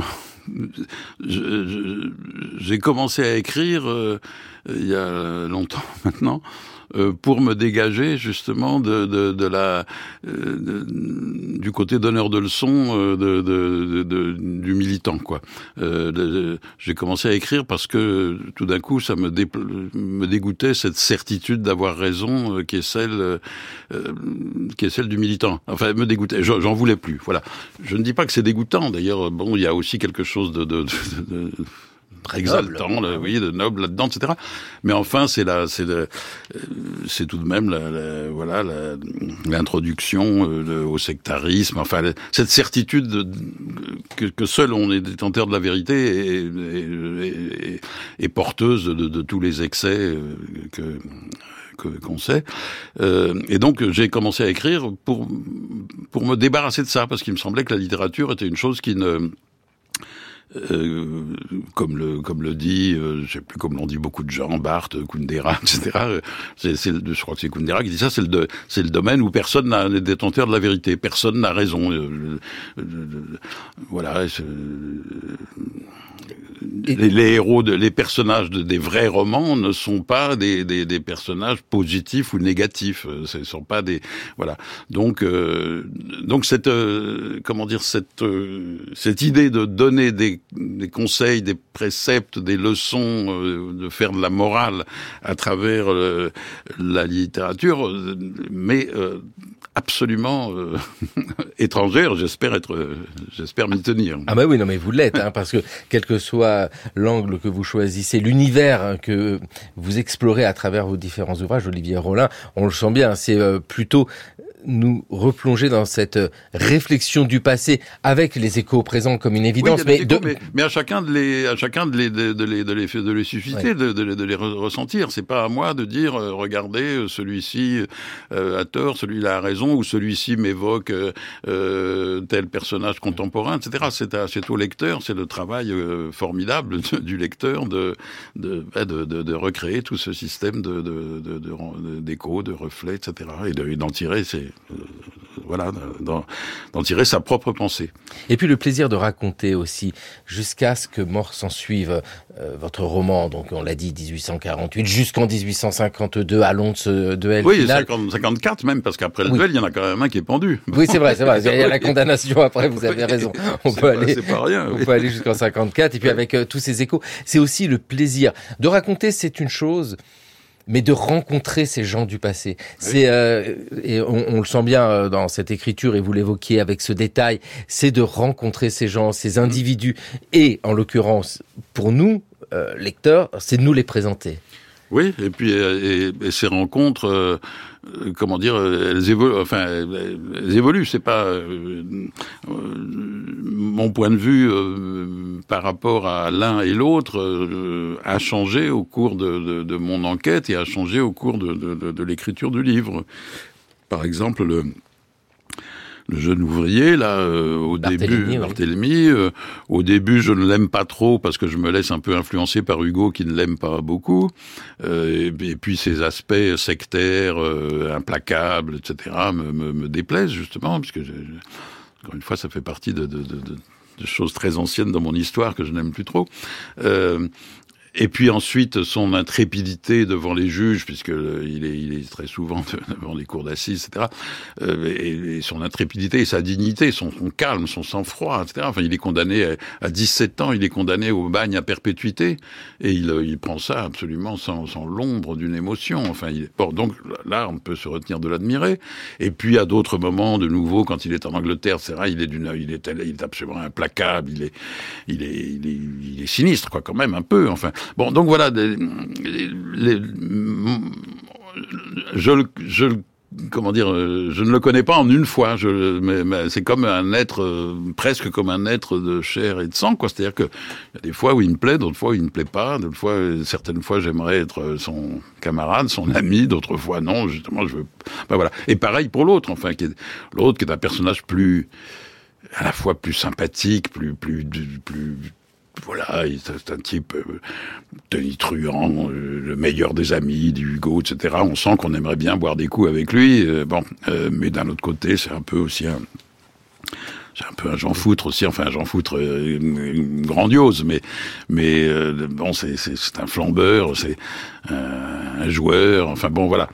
j'ai commencé à écrire il y a longtemps maintenant, pour me dégager justement du côté donneur de leçons du militant, quoi. J'ai commencé à écrire parce que tout d'un coup ça me dégoûtait cette certitude d'avoir raison qui est celle du militant. Enfin, me dégoûtait. J'en voulais plus. Voilà. Je ne dis pas que c'est dégoûtant. D'ailleurs, bon, il y a aussi quelque chose de très exaltant, de noble là-dedans, etc. Mais enfin, c'est tout de même l'introduction au sectarisme. Enfin, cette certitude que seul on est détenteur de la vérité et porteuse de tous les excès qu'on sait. Et donc, j'ai commencé à écrire pour me débarrasser de ça, parce qu'il me semblait que la littérature était une chose qui ne... comme le dit, je sais plus, comme l'ont dit beaucoup de gens, Barthes, Kundera, etc. Je crois que c'est Kundera qui dit ça. C'est le domaine où personne n'est détenteur de la vérité, personne n'a raison. Voilà. Les héros, les personnages des vrais romans ne sont pas des personnages positifs ou négatifs. Ce sont pas des, voilà. Donc cette idée de donner des conseils, des préceptes, des leçons, de faire de la morale à travers la littérature, mais absolument étrangère, j'espère m'y tenir. Ah bah oui, non mais vous l'êtes, parce que quel que soit l'angle que vous choisissez, l'univers que vous explorez à travers vos différents ouvrages, Olivier Rollin, on le sent bien, c'est plutôt nous replonger dans cette réflexion du passé avec les échos présents comme une évidence. Oui, mais à chacun de les susciter, de les ressentir. C'est pas à moi de dire regardez, celui-ci a tort, celui-là a raison, ou celui-ci m'évoque tel personnage contemporain, etc. C'est au lecteur, c'est le travail formidable du lecteur de recréer tout ce système d'échos, de reflets, etc. et d'en tirer d'en tirer sa propre pensée. Et puis le plaisir de raconter aussi, jusqu'à ce que mort s'en suive, votre roman, donc on l'a dit, 1848, jusqu'en 1852, à Londres, ce duel final. Oui, 54 même, parce qu'après le duel, il y en a quand même un qui est pendu. Oui, c'est vrai, il y a la condamnation après, vous avez raison. On peut aller jusqu'en 54, et puis avec tous ces échos. C'est aussi le plaisir. De raconter, c'est une chose, mais de rencontrer ces gens du passé. C'est et on le sent bien dans cette écriture, et vous l'évoquiez avec ce détail, c'est de rencontrer ces gens, ces individus, et en l'occurrence, pour nous, lecteurs, c'est de nous les présenter. Oui, et puis et ces rencontres, elles évoluent. C'est pas mon point de vue par rapport à l'un et l'autre a changé au cours de mon enquête et a changé au cours de l'écriture du livre. Par exemple, le jeune ouvrier, là, au début, Barthélemy, au début, je ne l'aime pas trop parce que je me laisse un peu influencer par Hugo qui ne l'aime pas beaucoup. Et puis ces aspects sectaires, implacables, etc., me déplaisent, justement, puisque, encore une fois, ça fait partie de choses très anciennes dans mon histoire que je n'aime plus trop. Et puis ensuite, son intrépidité devant les juges, puisque il est très souvent devant les cours d'assises, etc. Et son intrépidité et sa dignité, son calme, son sang-froid, etc. Enfin, il est condamné à 17 ans, il est condamné au bagne à perpétuité, et il prend ça absolument sans l'ombre d'une émotion. Enfin, donc là, on peut se retenir de l'admirer. Et puis à d'autres moments, de nouveau, quand il est en Angleterre, c'est vrai, il est absolument implacable, il est sinistre, quoi, quand même un peu. Enfin. Bon, donc voilà, je ne le connais pas en une fois. Mais c'est comme un être, presque comme un être de chair et de sang, quoi. C'est-à-dire que il y a des fois où il me plaît, d'autres fois où il me plaît pas, certaines fois j'aimerais être son camarade, son ami, d'autres fois non. Justement, je veux. Ben voilà. Et pareil pour l'autre, enfin, l'autre qui est un personnage à la fois plus sympathique, plus voilà, c'est un type tonitruant, le meilleur des amis du Hugo, etc. On sent qu'on aimerait bien boire des coups avec lui. Mais d'un autre côté, c'est un peu aussi un Jean Foutre aussi, enfin un Jean Foutre grandiose, mais bon, c'est un flambeur, c'est un joueur. Enfin bon, voilà.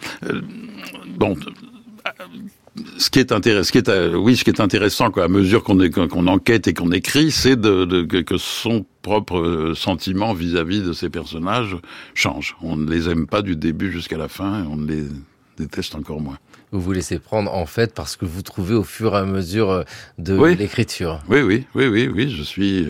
Ce qui est intéressant, quoi, à mesure qu'on enquête et qu'on écrit, c'est que son propre sentiment vis-à-vis de ces personnages change. On ne les aime pas du début jusqu'à la fin, et on les déteste encore moins. Vous vous laissez prendre, en fait, parce que vous trouvez au fur et à mesure de l'écriture. Oui, je suis...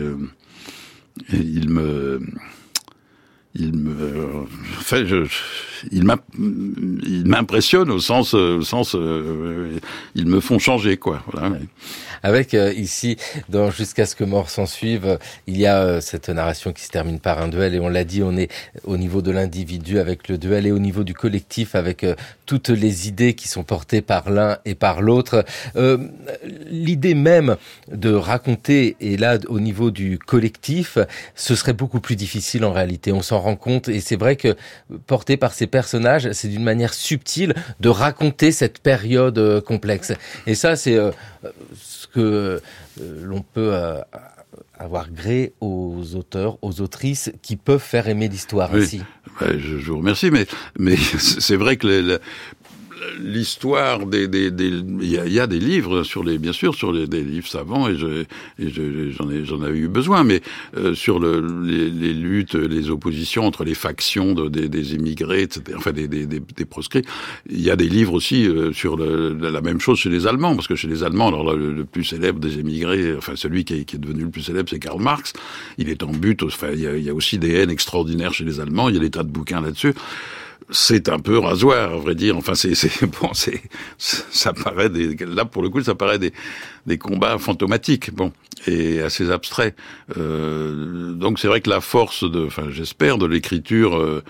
il m'impressionne au sens, ils me font changer, quoi. Voilà. Avec ici, dans Jusqu'à ce que mort s'en suive, il y a cette narration qui se termine par un duel, et on l'a dit, on est au niveau de l'individu avec le duel, et au niveau du collectif avec toutes les idées qui sont portées par l'un et par l'autre. L'idée même de raconter, et là au niveau du collectif, ce serait beaucoup plus difficile en réalité. On s'en rend compte, et c'est vrai que porté par ces personnages, c'est d'une manière subtile de raconter cette période complexe. Et ça, c'est ce que l'on peut avoir gré aux auteurs, aux autrices qui peuvent faire aimer l'histoire aussi. Je vous remercie, mais c'est vrai que l'histoire il y a des livres bien sûr sur des livres savants, et j'en avais eu besoin, mais sur les luttes, les oppositions entre les factions des immigrés, etc., enfin des proscrits. Il y a des livres aussi sur la même chose chez les Allemands, parce que chez les Allemands, alors le plus célèbre des émigrés, enfin celui qui est devenu le plus célèbre, c'est Karl Marx. Il est en butte. Enfin, il y a aussi des haines extraordinaires chez les Allemands. Il y a des tas de bouquins là-dessus. C'est un peu rasoir, à vrai dire. Enfin, ça paraît là, pour le coup, ça paraît des combats fantomatiques, et assez abstraits. Donc, c'est vrai que la force j'espère, de l'écriture,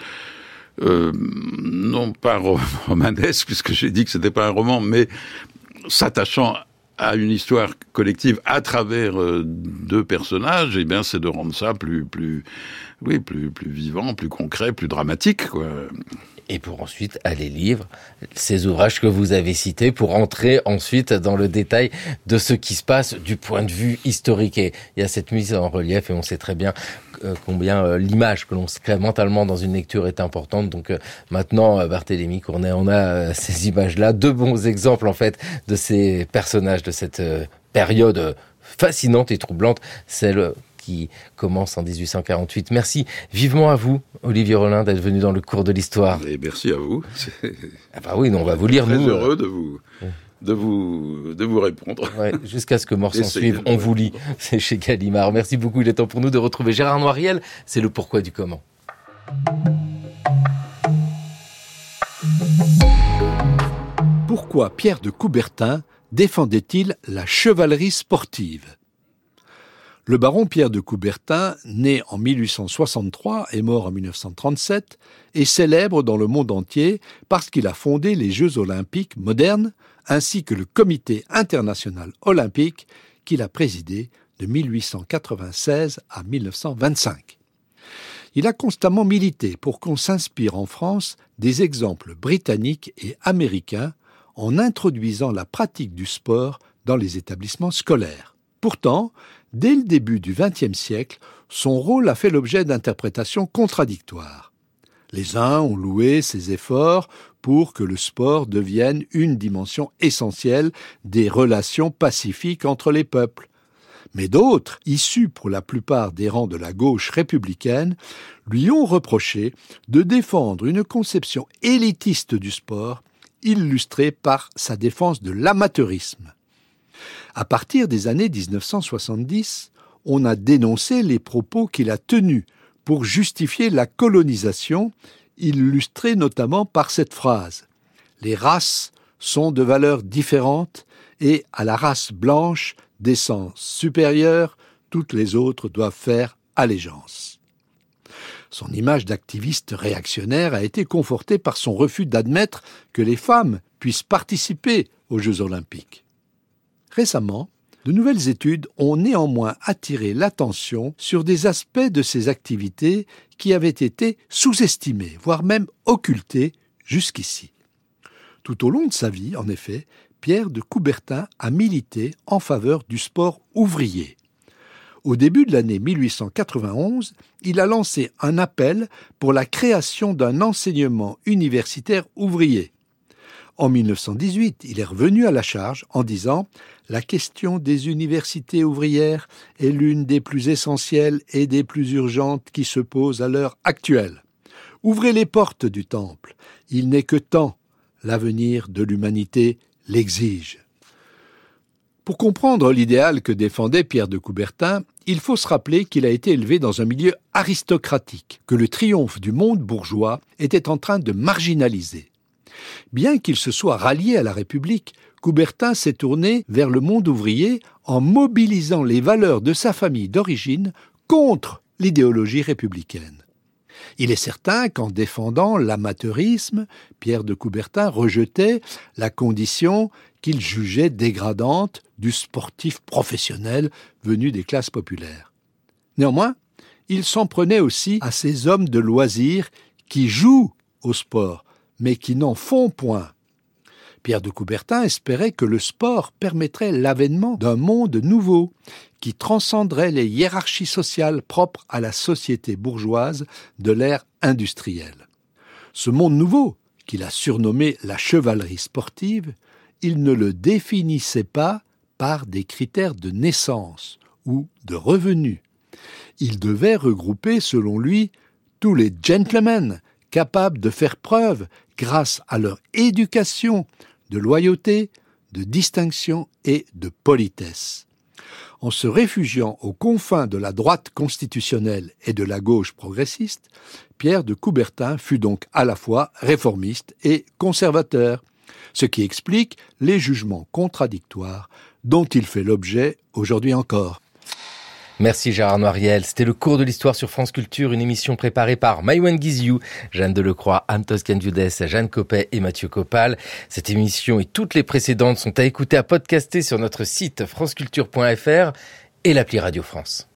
non pas romanesque, puisque j'ai dit que c'était pas un roman, mais s'attachant à une histoire collective à travers deux personnages, eh bien, c'est de rendre ça plus vivant, plus concret, plus dramatique, quoi. Et pour ensuite aller lire ces ouvrages que vous avez cités, pour entrer ensuite dans le détail de ce qui se passe du point de vue historique. Et il y a cette mise en relief, et on sait très bien combien l'image que l'on se crée mentalement dans une lecture est importante. Donc maintenant, Barthélémy Cournet, on a ces images-là, deux bons exemples en fait de ces personnages, de cette période fascinante et troublante, celle qui commence en 1848. Merci vivement à vous, Olivier Rollin, d'être venu dans le cours de l'histoire. Et merci à vous. Ah bah oui, on va vous lire, nous. Très heureux de vous répondre. Ouais, jusqu'à ce que mort s'en suive, on vous lit. C'est chez Gallimard. Merci beaucoup. Il est temps pour nous de retrouver Gérard Noiriel. C'est le pourquoi du comment. Pourquoi Pierre de Coubertin défendait-il la chevalerie sportive ? Le baron Pierre de Coubertin, né en 1863 et mort en 1937, est célèbre dans le monde entier parce qu'il a fondé les Jeux olympiques modernes ainsi que le Comité international olympique qu'il a présidé de 1896 à 1925. Il a constamment milité pour qu'on s'inspire en France des exemples britanniques et américains en introduisant la pratique du sport dans les établissements scolaires. Pourtant, dès le début du XXe siècle, son rôle a fait l'objet d'interprétations contradictoires. Les uns ont loué ses efforts pour que le sport devienne une dimension essentielle des relations pacifiques entre les peuples. Mais d'autres, issus pour la plupart des rangs de la gauche républicaine, lui ont reproché de défendre une conception élitiste du sport, illustrée par sa défense de l'amateurisme. À partir des années 1970, on a dénoncé les propos qu'il a tenus pour justifier la colonisation, illustrée notamment par cette phrase « Les races sont de valeurs différentes et à la race blanche d'essence supérieure, toutes les autres doivent faire allégeance ». Son image d'activiste réactionnaire a été confortée par son refus d'admettre que les femmes puissent participer aux Jeux olympiques. Récemment, de nouvelles études ont néanmoins attiré l'attention sur des aspects de ces activités qui avaient été sous-estimés, voire même occultés jusqu'ici. Tout au long de sa vie, en effet, Pierre de Coubertin a milité en faveur du sport ouvrier. Au début de l'année 1891, il a lancé un appel pour la création d'un enseignement universitaire ouvrier. En 1918, il est revenu à la charge en disant « La question des universités ouvrières est l'une des plus essentielles et des plus urgentes qui se posent à l'heure actuelle. Ouvrez les portes du temple, il n'est que temps, l'avenir de l'humanité l'exige. » Pour comprendre l'idéal que défendait Pierre de Coubertin, il faut se rappeler qu'il a été élevé dans un milieu aristocratique, que le triomphe du monde bourgeois était en train de marginaliser. Bien qu'il se soit rallié à la République, Coubertin s'est tourné vers le monde ouvrier en mobilisant les valeurs de sa famille d'origine contre l'idéologie républicaine. Il est certain qu'en défendant l'amateurisme, Pierre de Coubertin rejetait la condition qu'il jugeait dégradante du sportif professionnel venu des classes populaires. Néanmoins, il s'en prenait aussi à ces hommes de loisirs qui jouent au sport, mais qui n'en font point. Pierre de Coubertin espérait que le sport permettrait l'avènement d'un monde nouveau, qui transcenderait les hiérarchies sociales propres à la société bourgeoise de l'ère industrielle. Ce monde nouveau, qu'il a surnommé la chevalerie sportive, il ne le définissait pas par des critères de naissance ou de revenus. Il devait regrouper, selon lui, tous les gentlemen capables de faire preuve, grâce à leur éducation, de loyauté, de distinction et de politesse. En se réfugiant aux confins de la droite constitutionnelle et de la gauche progressiste, Pierre de Coubertin fut donc à la fois réformiste et conservateur, ce qui explique les jugements contradictoires dont il fait l'objet aujourd'hui encore. Merci Gérard Noiriel. C'était le cours de l'histoire sur France Culture, une émission préparée par Maïwen Guizhou, Jeanne Delecroix, Anne Toscan-Dudès, Jeanne Copet et Mathieu Copal. Cette émission et toutes les précédentes sont à écouter, à podcaster sur notre site franceculture.fr et l'appli Radio France.